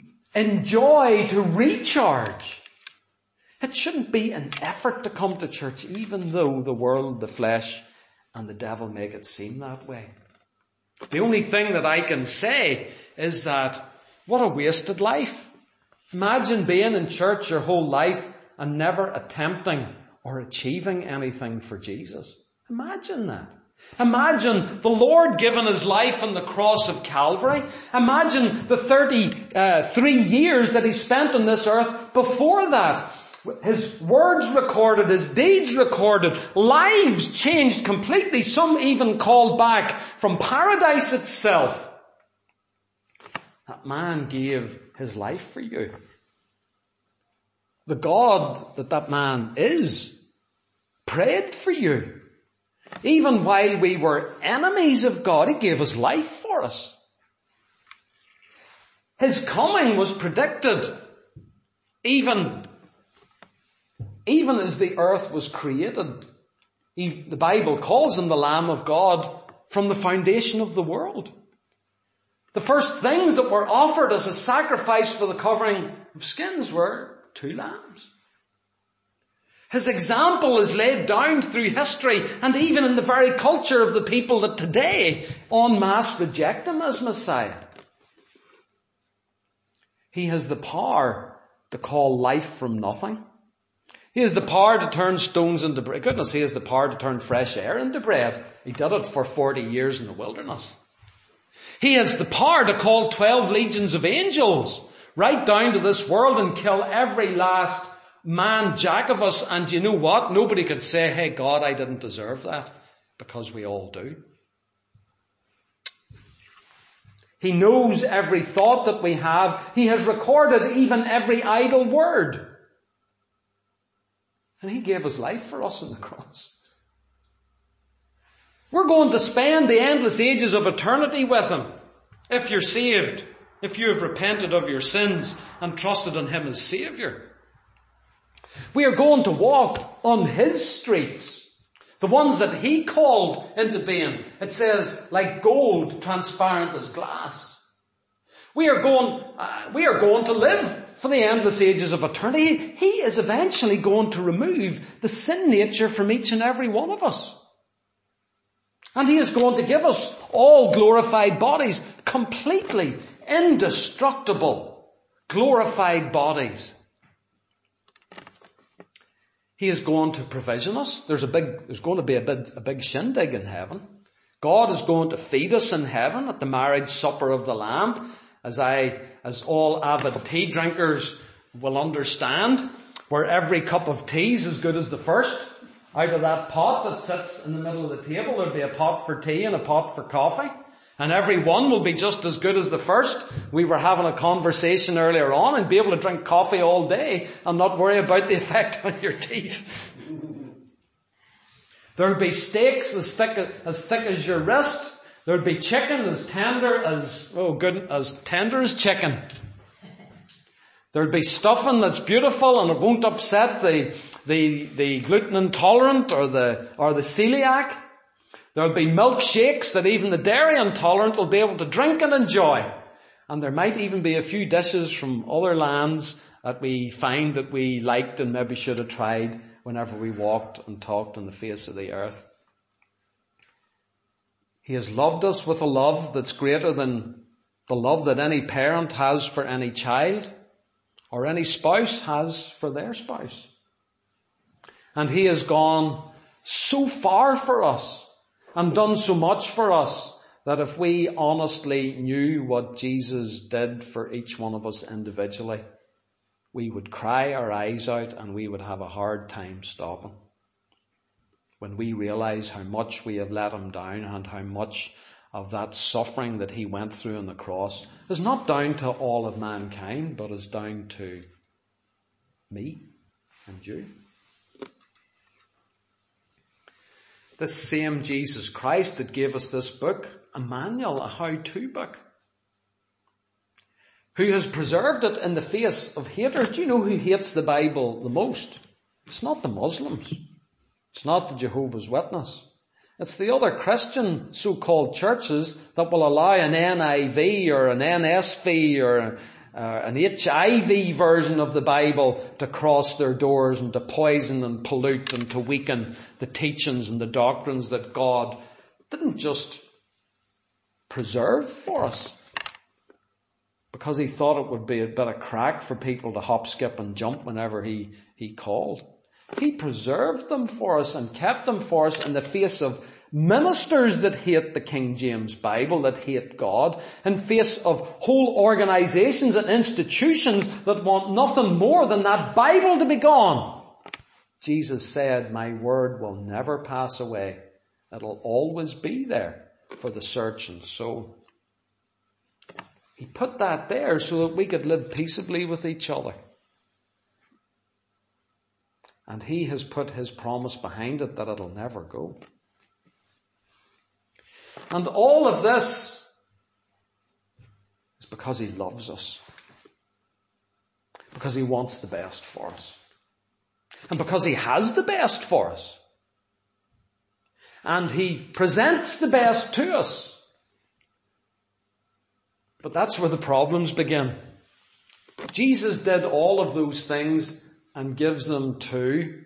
[SPEAKER 1] enjoy, to recharge. It shouldn't be an effort to come to church, even though the world, the flesh, and the devil make it seem that way. The only thing that I can say is that what a wasted life. Imagine being in church your whole life and never attempting or achieving anything for Jesus. Imagine that. Imagine the Lord giving his life on the cross of Calvary. Imagine the thirty-three years that he spent on this earth before that. His words recorded, his deeds recorded, lives changed completely, some even called back from paradise itself. That man gave his life for you. The God that that man is prayed for you. Even while we were enemies of God, he gave his life for us. His coming was predicted even, even as the earth was created. He, the Bible calls him the Lamb of God from the foundation of the world. The first things that were offered as a sacrifice for the covering of skins were two lambs. His example is laid down through history and even in the very culture of the people that today en masse reject him as Messiah. He has the power to call life from nothing. He has the power to turn stones into bread. Goodness, he has the power to turn fresh air into bread. He did it for forty years in the wilderness. He has the power to call twelve legions of angels right down to this world and kill every last man jack of us. And you know what? Nobody could say, hey God, I didn't deserve that, because we all do. He knows every thought that we have. He has recorded even every idle word. And he gave his life for us on the cross. We're going to spend the endless ages of eternity with him. If you're saved, if you have repented of your sins and trusted in him as Saviour. We are going to walk on his streets. The ones that he called into being. It says, like gold, transparent as glass. We are going, uh, we are going to live for the endless ages of eternity. He is eventually going to remove the sin nature from each and every one of us. And he is going to give us all glorified bodies, completely indestructible, glorified bodies. He is going to provision us. There's a big, there's going to be a big, a big shindig in heaven. God is going to feed us in heaven at the marriage supper of the Lamb, as I, as all avid tea drinkers will understand, where every cup of tea is as good as the first, out of that pot that sits in the middle of the table. There'll be a pot for tea and a pot for coffee. And every one will be just as good as the first. We were having a conversation earlier on and be able to drink coffee all day and not worry about the effect on your teeth. There'll be steaks as thick as, thick as your wrist. There'll be chicken as tender as, oh good, as tender as chicken. There'll be stuffing that's beautiful and it won't upset the, the, the gluten intolerant or the, or the celiac. There'll be milkshakes that even the dairy intolerant will be able to drink and enjoy. And there might even be a few dishes from other lands that we find that we liked and maybe should have tried whenever we walked and talked on the face of the earth. He has loved us with a love that's greater than the love that any parent has for any child or any spouse has for their spouse. And he has gone so far for us and done so much for us that if we honestly knew what Jesus did for each one of us individually, we would cry our eyes out and we would have a hard time stopping. When we realize how much we have let him down and how much of that suffering that he went through on the cross is not down to all of mankind, but is down to me and you. This same Jesus Christ that gave us this book, a manual, a how-to book, who has preserved it in the face of haters. Do you know who hates the Bible the most? It's not the Muslims. It's not the Jehovah's Witness. It's the other Christian so-called churches that will allow an N I V or an N S V or uh, an H I V version of the Bible to cross their doors and to poison and pollute and to weaken the teachings and the doctrines that God didn't just preserve for us because he thought it would be a bit of crack for people to hop, skip and jump whenever he, he called. He preserved them for us and kept them for us in the face of ministers that hate the King James Bible, that hate God, in face of whole organizations and institutions that want nothing more than that Bible to be gone. Jesus said, my word will never pass away. It'll always be there for the searching soul. He put that there so that we could live peaceably with each other. And he has put his promise behind it that it'll never go. And all of this is because he loves us. Because he wants the best for us. And because he has the best for us. And he presents the best to us. But that's where the problems begin. Jesus did all of those things and gives them to,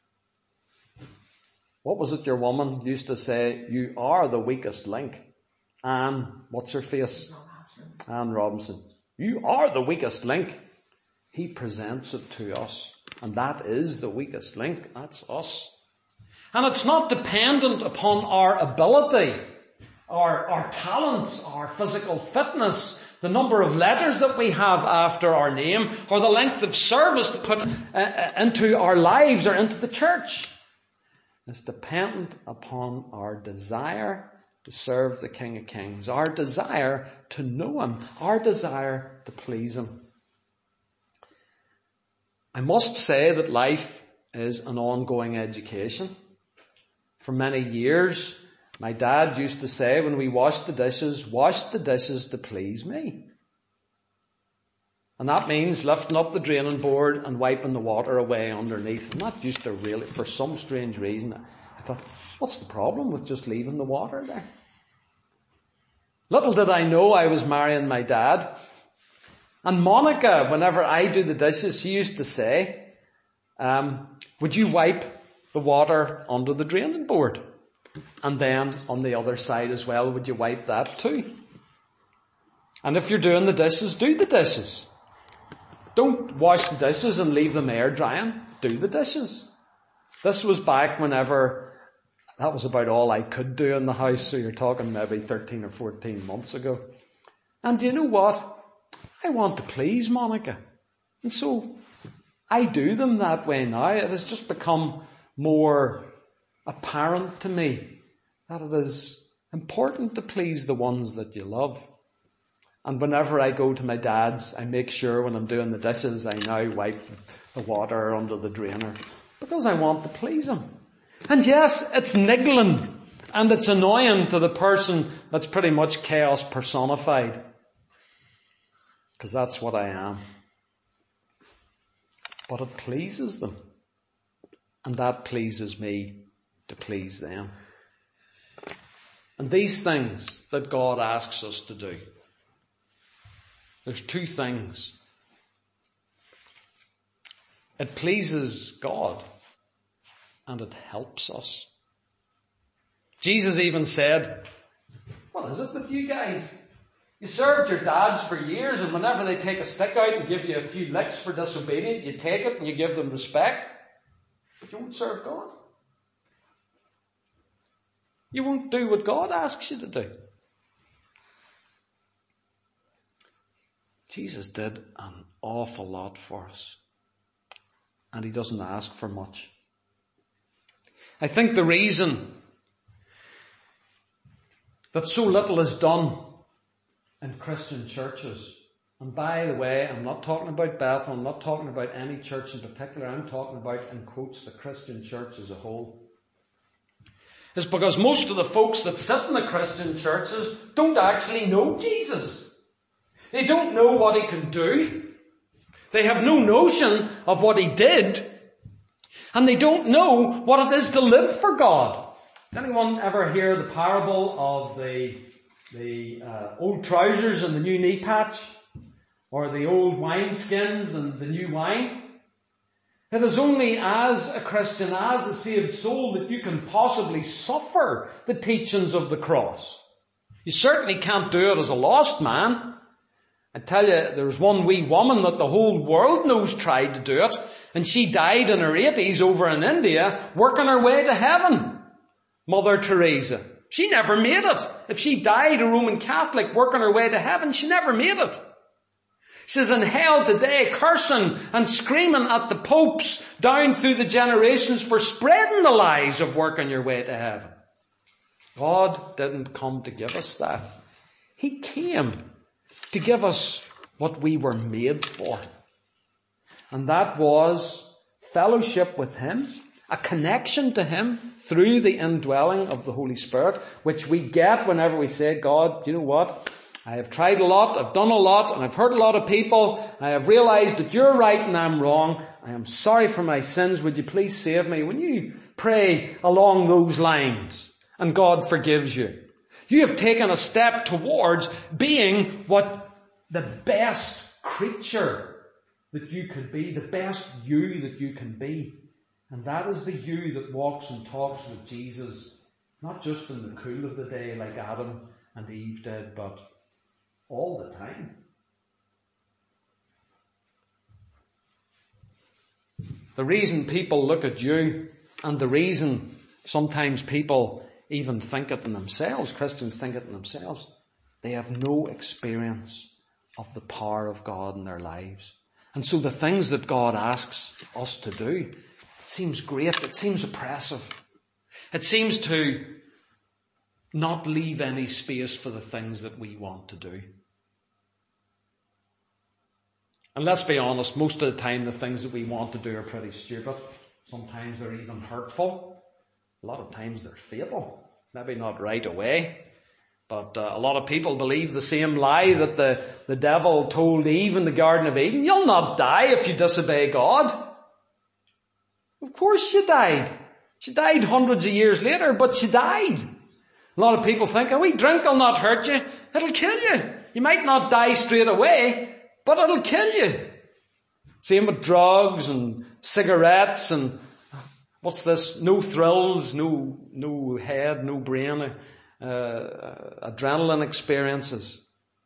[SPEAKER 1] what was it your woman used to say? You are the weakest link. Anne, what's her face? Anne Robinson. You are the weakest link. He presents it to us. And that is the weakest link. That's us. And it's not dependent upon our ability, our, our talents, our physical fitness, the number of letters that we have after our name, or the length of service put uh, into our lives or into the church. It's dependent upon our desire to serve the King of Kings, our desire to know him, our desire to please him. I must say that life is an ongoing education. For many years, my dad used to say when we washed the dishes, wash the dishes to please me. And that means lifting up the draining board and wiping the water away underneath. And that used to really, for some strange reason, I thought, what's the problem with just leaving the water there? Little did I know I was marrying my dad. And Monica, whenever I do the dishes, she used to say, um, would you wipe the water under the draining board? And then on the other side as well, would you wipe that too? And if you're doing the dishes, do the dishes. Don't wash the dishes and leave them air drying. Do the dishes. This was back whenever, that was about all I could do in the house, so you're talking maybe thirteen or fourteen months ago. And do you know what? I want to please Monica. And so I do them that way now. It has just become more apparent to me that it is important to please the ones that you love. And whenever I go to my dad's, I make sure when I'm doing the dishes, I now wipe the water under the drainer, because I want to please him. And yes, it's niggling and it's annoying to the person that's pretty much chaos personified, because that's what I am. But it pleases them, and that pleases me to please them. And these things that God asks us to do, there's two things. It pleases God and it helps us. Jesus even said, what is it with you guys? You served your dads for years, and whenever they take a stick out and give you a few licks for disobedience, you take it and you give them respect. But you won't serve God. You won't do what God asks you to do. Jesus did an awful lot for us, and he doesn't ask for much. I think the reason that so little is done in Christian churches, and by the way, I'm not talking about Bethel, I'm not talking about any church in particular, I'm talking about, in quotes, the Christian church as a whole, is because most of the folks that sit in the Christian churches don't actually know Jesus. They don't know what he can do. They have no notion of what he did. And they don't know what it is to live for God. Did anyone ever hear the parable of the, the uh, old trousers and the new knee patch? Or the old wineskins and the new wine? It is only as a Christian, as a saved soul, that you can possibly suffer the teachings of the cross. You certainly can't do it as a lost man. I tell you, there was one wee woman that the whole world knows tried to do it, and she died in her eighties over in India, working her way to heaven. Mother Teresa. She never made it. If she died a Roman Catholic working her way to heaven, she never made it. She's in hell today, cursing and screaming at the popes down through the generations for spreading the lies of working your way to heaven. God didn't come to give us that. He came to give us what we were made for. And that was fellowship with him, a connection to him through the indwelling of the Holy Spirit, which we get whenever we say, God, you know what? I have tried a lot, I've done a lot, and I've hurt a lot of people. I have realized that you're right and I'm wrong. I am sorry for my sins. Would you please save me? When you pray along those lines, and God forgives you, you have taken a step towards being what the best creature that you could be, the best you that you can be. And that is the you that walks and talks with Jesus, not just in the cool of the day like Adam and Eve did, but all the time. The reason people look at you, and the reason sometimes people even think it in themselves, Christians think it in themselves, they have no experience of the power of God in their lives. And so the things that God asks us to do, it seems great, it seems oppressive. It seems to not leave any space for the things that we want to do. And let's be honest, most of the time the things that we want to do are pretty stupid. Sometimes they're even hurtful. A lot of times they're fatal. Maybe not right away. But uh, a lot of people believe the same lie that the, the devil told Eve in the Garden of Eden. You'll not die if you disobey God. Of course she died. She died hundreds of years later, but she died. A lot of people think, a wee drink will not hurt you. It'll kill you. You might not die straight away, but it'll kill you. Same with drugs and cigarettes and what's this? No thrills, no, no head, no brain. Uh, adrenaline experiences.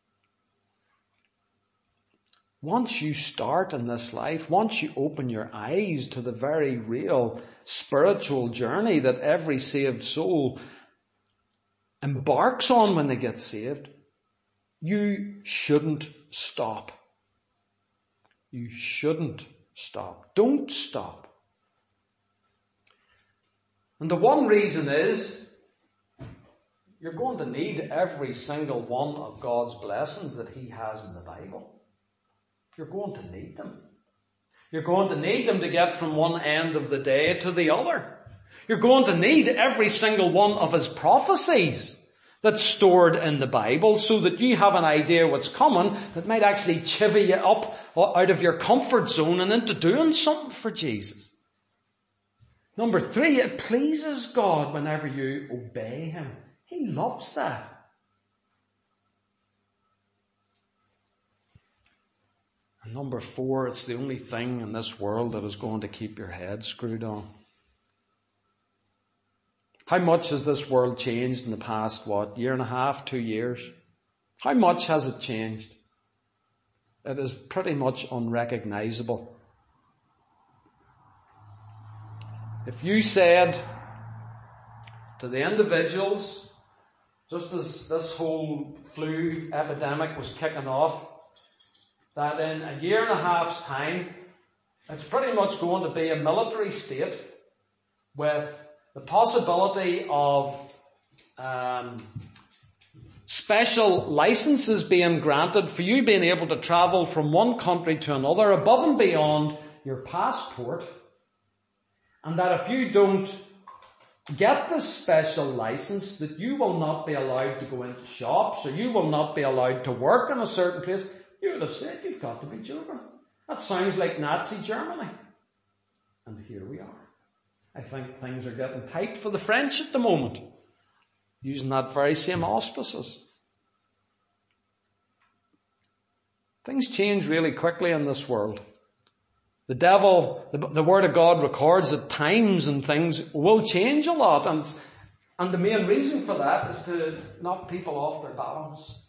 [SPEAKER 1] Once you start in this life, once you open your eyes to the very real spiritual journey that every saved soul embarks on when they get saved, you shouldn't stop. You shouldn't stop. Don't stop. And the one reason is, you're going to need every single one of God's blessings that He has in the Bible. You're going to need them. You're going to need them to get from one end of the day to the other. You're going to need every single one of His prophecies that's stored in the Bible so that you have an idea what's coming that might actually chivvy you up out of your comfort zone and into doing something for Jesus. Number three, it pleases God whenever you obey Him. He loves that. And number four, it's the only thing in this world that is going to keep your head screwed on. How much has this world changed in the past, what, year and a half, two years? How much has it changed? It is pretty much unrecognizable. If you said to the individuals, just as this whole flu epidemic was kicking off, that in a year and a half's time, it's pretty much going to be a military state with the possibility of um, special licenses being granted for you being able to travel from one country to another above and beyond your passport, and that if you don't get this special license, that you will not be allowed to go into shops or you will not be allowed to work in a certain place, you would have said, you've got to be joking. That sounds like Nazi Germany. And here we are. I think things are getting tight for the French at the moment, using that very same auspices. Things change really quickly in this world. The devil, the, the Word of God records that times and things will change a lot, and, and the main reason for that is to knock people off their balance.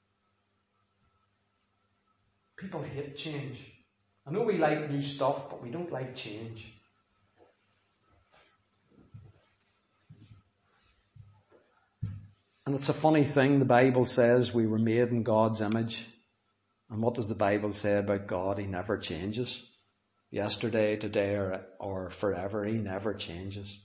[SPEAKER 1] People hate change. I know we like new stuff, but we don't like change. And it's a funny thing, the Bible says we were made in God's image. And what does the Bible say about God? He never changes. Yesterday, today, or, or forever, He never changes.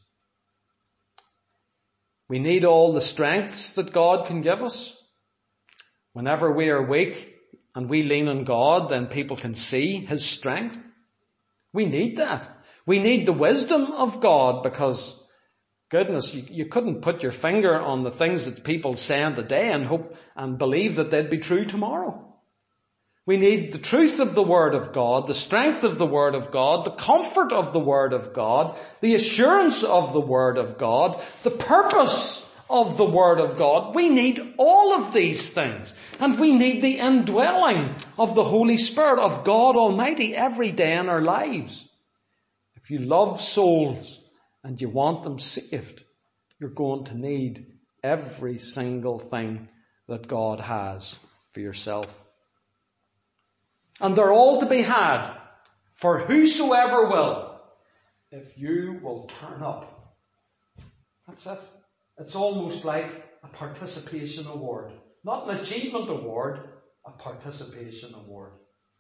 [SPEAKER 1] We need all the strengths that God can give us. Whenever we are weak and we lean on God, then people can see His strength. We need that. We need the wisdom of God because goodness, you, you couldn't put your finger on the things that people say today and hope and believe that they'd be true tomorrow. We need the truth of the Word of God, the strength of the Word of God, the comfort of the Word of God, the assurance of the Word of God, the purpose of the Word of God. We need all of these things. And we need the indwelling of the Holy Spirit of God Almighty every day in our lives. If you love souls, and you want them saved, you're going to need every single thing that God has for yourself. And they're all to be had for whosoever will, if you will turn up. That's it. It's almost like a participation award. Not an achievement award, a participation award.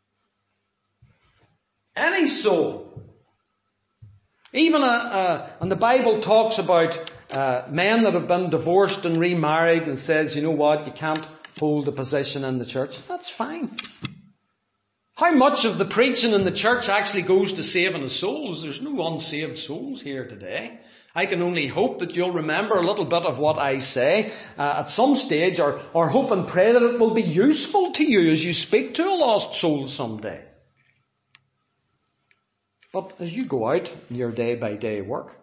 [SPEAKER 1] Any soul, even a, a, and the Bible talks about uh, men that have been divorced and remarried and says, you know what, you can't hold a position in the church. That's fine. How much of the preaching in the church actually goes to saving the souls? There's no unsaved souls here today. I can only hope that you'll remember a little bit of what I say uh, at some stage, or, or hope and pray that it will be useful to you as you speak to a lost soul someday. But as you go out in your day-by-day work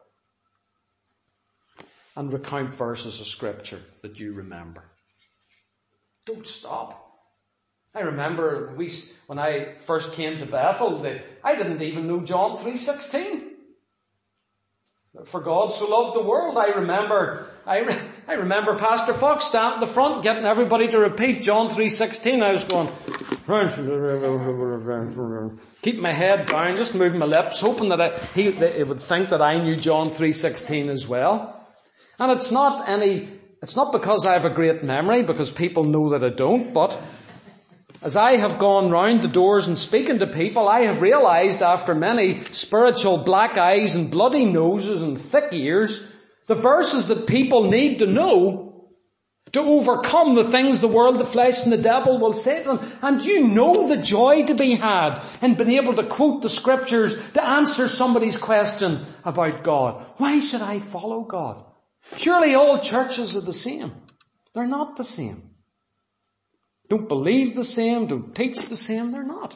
[SPEAKER 1] and recount verses of Scripture that you remember, don't stop. I remember we, when I first came to Bethel, that I didn't even know John three sixteen. For God so loved the world. I remember, I, re, I remember Pastor Fox standing at the front getting everybody to repeat John three sixteen. I was going, keep my head down, just moving my lips, hoping that I, he, that he would think that I knew John three sixteen as well. And it's not any, it's not because I have a great memory, because people know that I don't, but as I have gone round the doors and speaking to people, I have realized after many spiritual black eyes and bloody noses and thick ears The verses that people need to know to overcome the things the world, the flesh and the devil will say to them. And you know the joy to be had in being able to quote the scriptures to answer somebody's question about God. Why should I follow God? Surely all churches are the same. They're not the same. Don't believe the same, don't teach the same, they're not.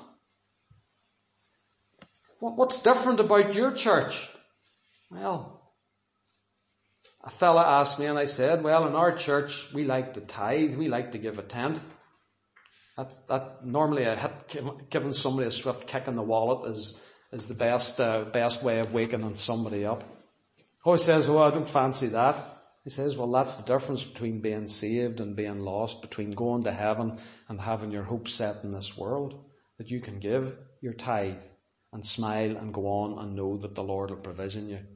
[SPEAKER 1] What's different about your church? Well, a fella asked me and I said, well, in our church we like to tithe, we like to give a tenth. That, that normally a hit, giving somebody a swift kick in the wallet is, is the best, uh, best way of waking somebody up. Oh, he says, well, I don't fancy that. He says, well, that's the difference between being saved and being lost, between going to heaven and having your hope set in this world, that you can give your tithe and smile and go on and know that the Lord will provision you.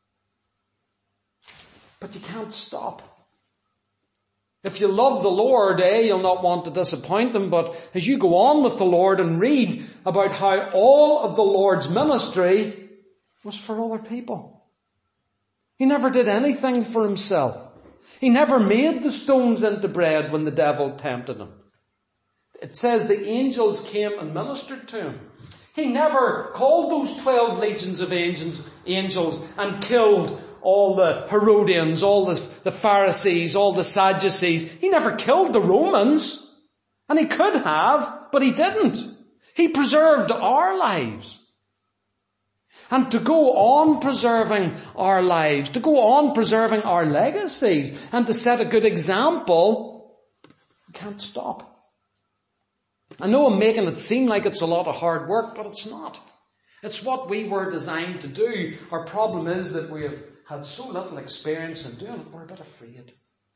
[SPEAKER 1] But you can't stop. If you love the Lord, eh, you'll not want to disappoint Him, but as you go on with the Lord and read about how all of the Lord's ministry was for other people. He never did anything for Himself. He never made the stones into bread when the devil tempted Him. It says the angels came and ministered to Him. He never called those twelve legions of angels, angels and killed all the Herodians, all the, the Pharisees, all the Sadducees. He never killed the Romans. And He could have, but He didn't. He preserved our lives. And to go on preserving our lives, to go on preserving our legacies, and to set a good example, you can't stop. I know I'm making it seem like it's a lot of hard work, but it's not. It's what we were designed to do. Our problem is that we have had so little experience in doing it, we're a bit afraid.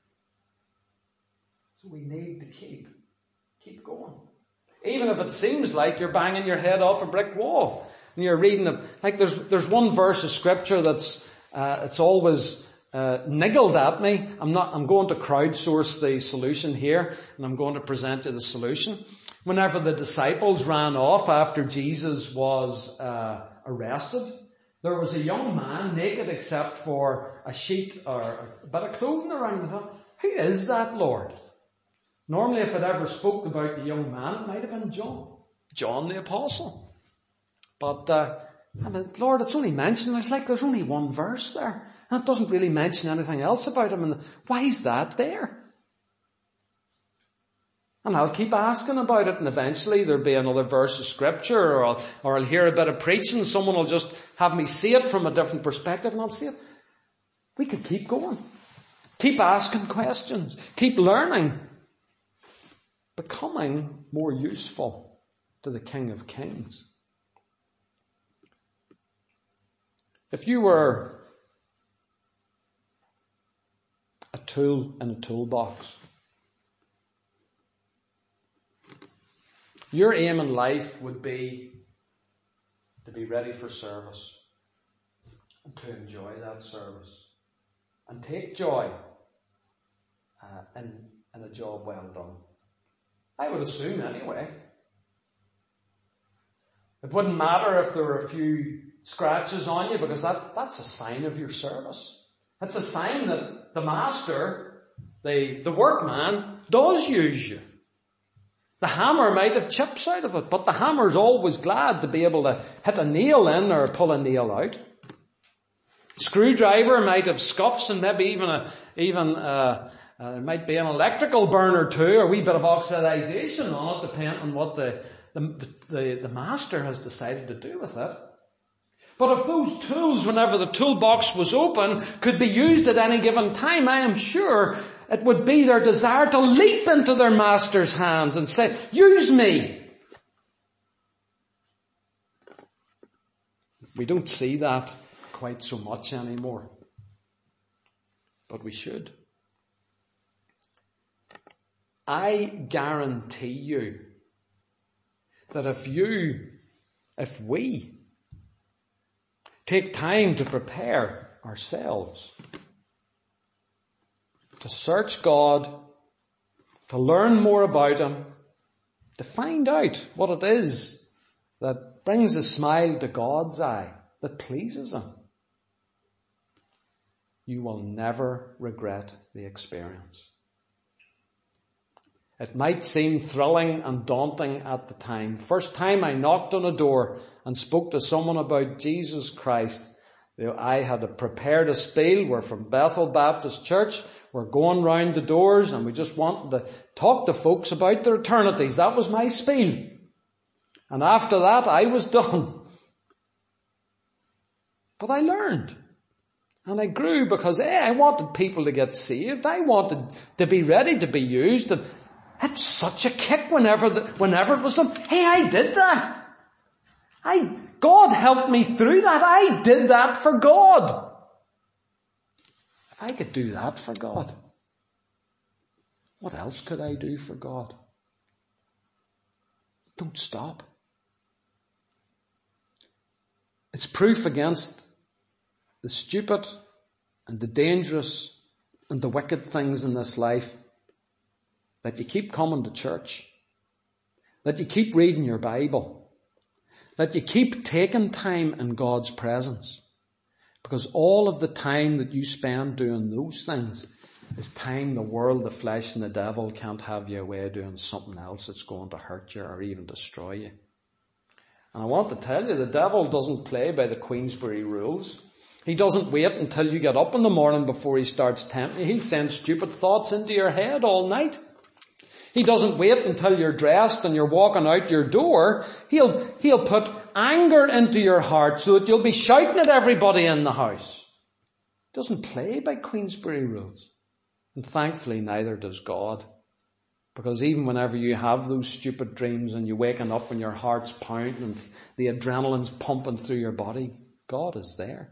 [SPEAKER 1] So we need to keep, keep going. Even if it seems like you're banging your head off a brick wall. And you're reading them, like there's there's one verse of scripture that's uh, it's always uh, niggled at me. I'm not. I'm going to crowdsource the solution here, and I'm going to present you the solution. Whenever the disciples ran off after Jesus was uh, arrested, there was a young man naked except for a sheet or a bit of clothing around. I thought, who is that, Lord? Normally, if it ever spoke about the young man, it might have been John, John the Apostle. But, uh, I mean, Lord, it's only mentioned, it's like there's only one verse there. And it doesn't really mention anything else about him. And why is that there? And I'll keep asking about it, and eventually there'll be another verse of scripture, or I'll, or I'll hear a bit of preaching. Someone will just have me see it from a different perspective, and I'll see it. We could keep going. Keep asking questions. Keep learning. Becoming more useful to the King of Kings. If you were a tool in a toolbox, your aim in life would be to be ready for service and to enjoy that service and take joy uh, in, in a job well done. I would assume anyway. It wouldn't matter if there were a few scratches on you, because that, that's a sign of your service. It's a sign that the master, the, the workman, does use you. The hammer might have chips out of it, but the hammer's always glad to be able to hit a nail in or pull a nail out. Screwdriver might have scuffs and maybe even a, even uh, uh, there might be an electrical burn or two, or a wee bit of oxidization on it, depending on what the, the, the, the master has decided to do with it. But if those tools, whenever the toolbox was open, could be used at any given time, I am sure it would be their desire to leap into their master's hands and say, use me. We don't see that quite so much anymore. But we should. I guarantee you that if you, if we, take time to prepare ourselves, to search God, to learn more about Him, to find out what it is that brings a smile to God's eye, that pleases Him. you will never regret the experience. It might seem thrilling and daunting at the time. First time I knocked on a door and spoke to someone about Jesus Christ, I had prepared a spiel. We're from Bethel Baptist Church. We're going round the doors and we just wanted to talk to folks about their eternities. That was my spiel. And after that, I was done. But I learned. And I grew because eh, I wanted people to get saved. I wanted to be ready to be used. And it was such a kick whenever the, whenever it was done. Hey, I did that. I, God helped me through that. I did that for God. If I could do that for God, what else could I do for God? Don't stop. It's proof against the stupid and the dangerous and the wicked things in this life that you keep coming to church, that you keep reading your Bible, that you keep taking time in God's presence. Because all of the time that you spend doing those things is time the world, the flesh and the devil can't have you away doing something else that's going to hurt you or even destroy you. And I want to tell you, the devil doesn't play by the Queensbury rules. He doesn't wait until you get up in the morning before he starts tempting you. He'll send stupid thoughts into your head all night. He doesn't wait until you're dressed and you're walking out your door. He'll, he'll put anger into your heart so that you'll be shouting at everybody in the house. He doesn't play by Queensbury rules. And thankfully neither does God. Because even whenever you have those stupid dreams and you're waking up and your heart's pounding and the adrenaline's pumping through your body, God is there.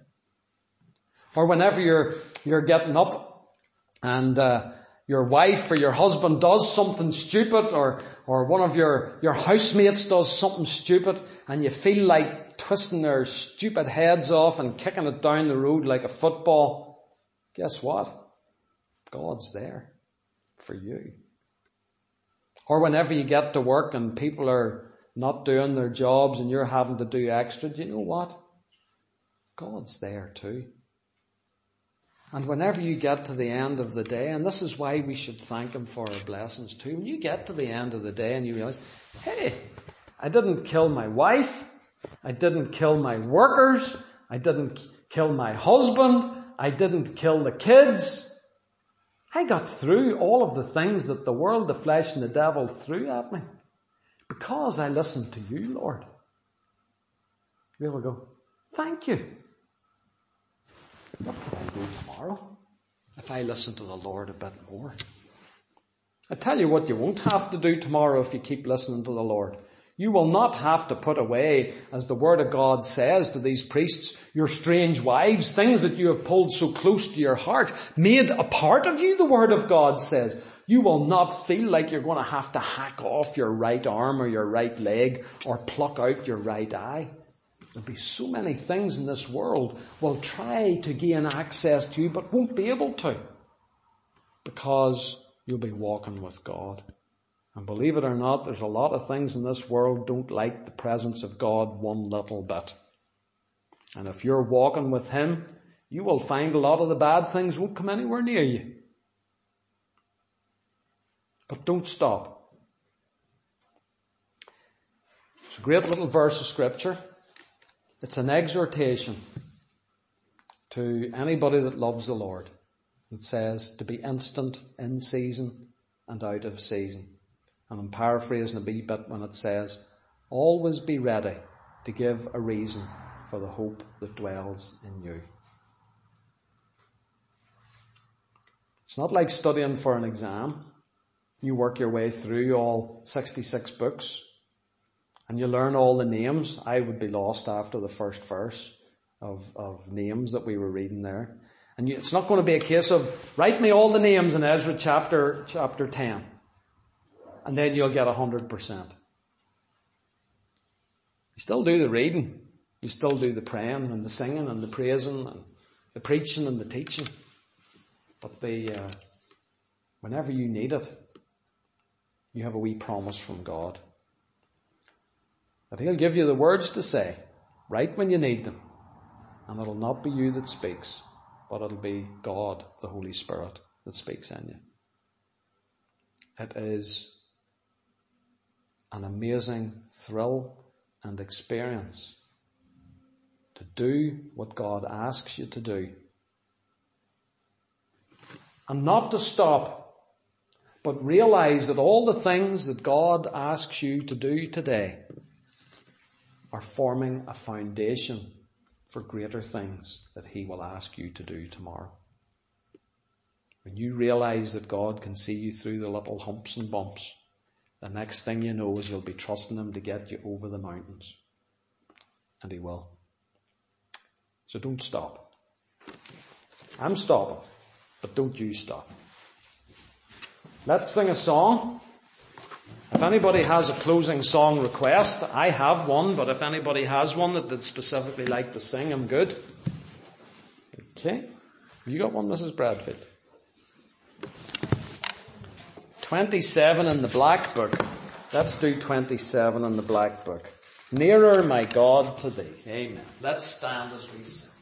[SPEAKER 1] Or whenever you're, you're getting up and, uh, your wife or your husband does something stupid, or, or one of your, your housemates does something stupid, and you feel like twisting their stupid heads off and kicking it down the road like a football, guess what? God's there for you. Or whenever you get to work and people are not doing their jobs and you're having to do extra, do you know what? God's there too. And whenever you get to the end of the day, and this is why we should thank Him for our blessings too, when you get to the end of the day and you realize, hey, I didn't kill my wife, I didn't kill my workers, I didn't kill my husband, I didn't kill the kids. I got through all of the things that the world, the flesh and the devil threw at me because I listened to you, Lord. You will go, thank you. What could I do tomorrow if I listen to the Lord a bit more? I tell you what you won't have to do tomorrow if you keep listening to the Lord. You will not have to put away, as the Word of God says to these priests, your strange wives, things that you have pulled so close to your heart, made a part of you, the Word of God says. You will not feel like you're going to have to hack off your right arm or your right leg or pluck out your right eye. There'll be so many things in this world will try to gain access to you but won't be able to, because you'll be walking with God. And believe it or not, there's a lot of things in this world don't like the presence of God one little bit. And if you're walking with Him, you will find a lot of the bad things won't come anywhere near you. But don't stop. It's a great little verse of Scripture. It's an exhortation to anybody that loves the Lord. It says to be instant in season and out of season. And I'm paraphrasing a wee bit when it says, always be ready to give a reason for the hope that dwells in you. It's not like studying for an exam. You work your way through all sixty-six books and you learn all the names. I would be lost after the first verse of, of names that we were reading there. And you, it's not going to be a case of, write me all the names in Ezra chapter, chapter ten. And then you'll get a hundred percent. You still do the reading. You still do the praying and the singing and the praising and the preaching and the teaching. But the, uh, whenever you need it, you have a wee promise from God that He'll give you the words to say right when you need them. And it'll not be you that speaks. but it'll be God, the Holy Spirit, that speaks in you. It is an amazing thrill and experience to do what God asks you to do. And not to stop, but realize that all the things that God asks you to do today are forming a foundation for greater things that He will ask you to do tomorrow. When you realize that God can see you through the little humps and bumps, the next thing you know is you'll be trusting Him to get you over the mountains. And He will. So don't stop. I'm stopping, but don't you stop. Let's sing a song. If anybody has a closing song request, I have one, but if anybody has one that they'd specifically like to sing, I'm good. Okay. Have you got one, Missus Bradfield? twenty-seven in the Black Book. Let's do twenty-seven in the Black Book. Nearer, my God, to Thee. Amen. Let's stand as we sing.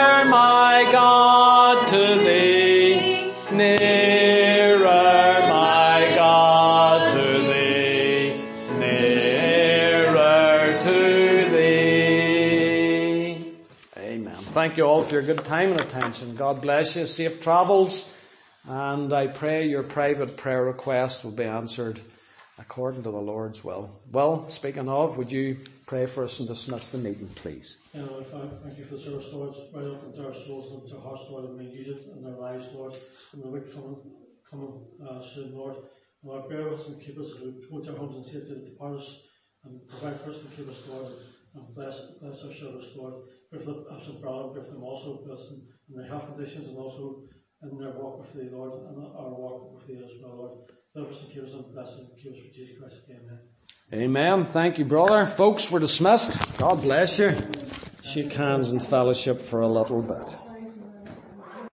[SPEAKER 2] Nearer, my
[SPEAKER 1] all for your good time and attention. God bless you. Safe travels. And I pray your private prayer request will be answered according to the Lord's will. Well, speaking of, would you pray for us and dismiss the meeting, please?
[SPEAKER 3] Yeah, Lord, thank you for the service, Lord. Right up into our souls and into our hearts, Lord, and may use it in our lives, Lord. And the week coming, coming uh, soon, Lord. Lord, bear with us and keep us as we go to our homes and see it to depart us and provide for us and keep us, Lord. And bless, bless our service, Lord. Pray for the absent brother, pray for them also, bless them in their health conditions and also in their walk with thee, Lord, and our walk with thee as well, Lord. Deliver us and keep us and bless us and keep us for Jesus Christ. Amen.
[SPEAKER 1] Amen. Thank you, brother. Folks, we're dismissed. God bless you. Shake hands in fellowship for a little bit.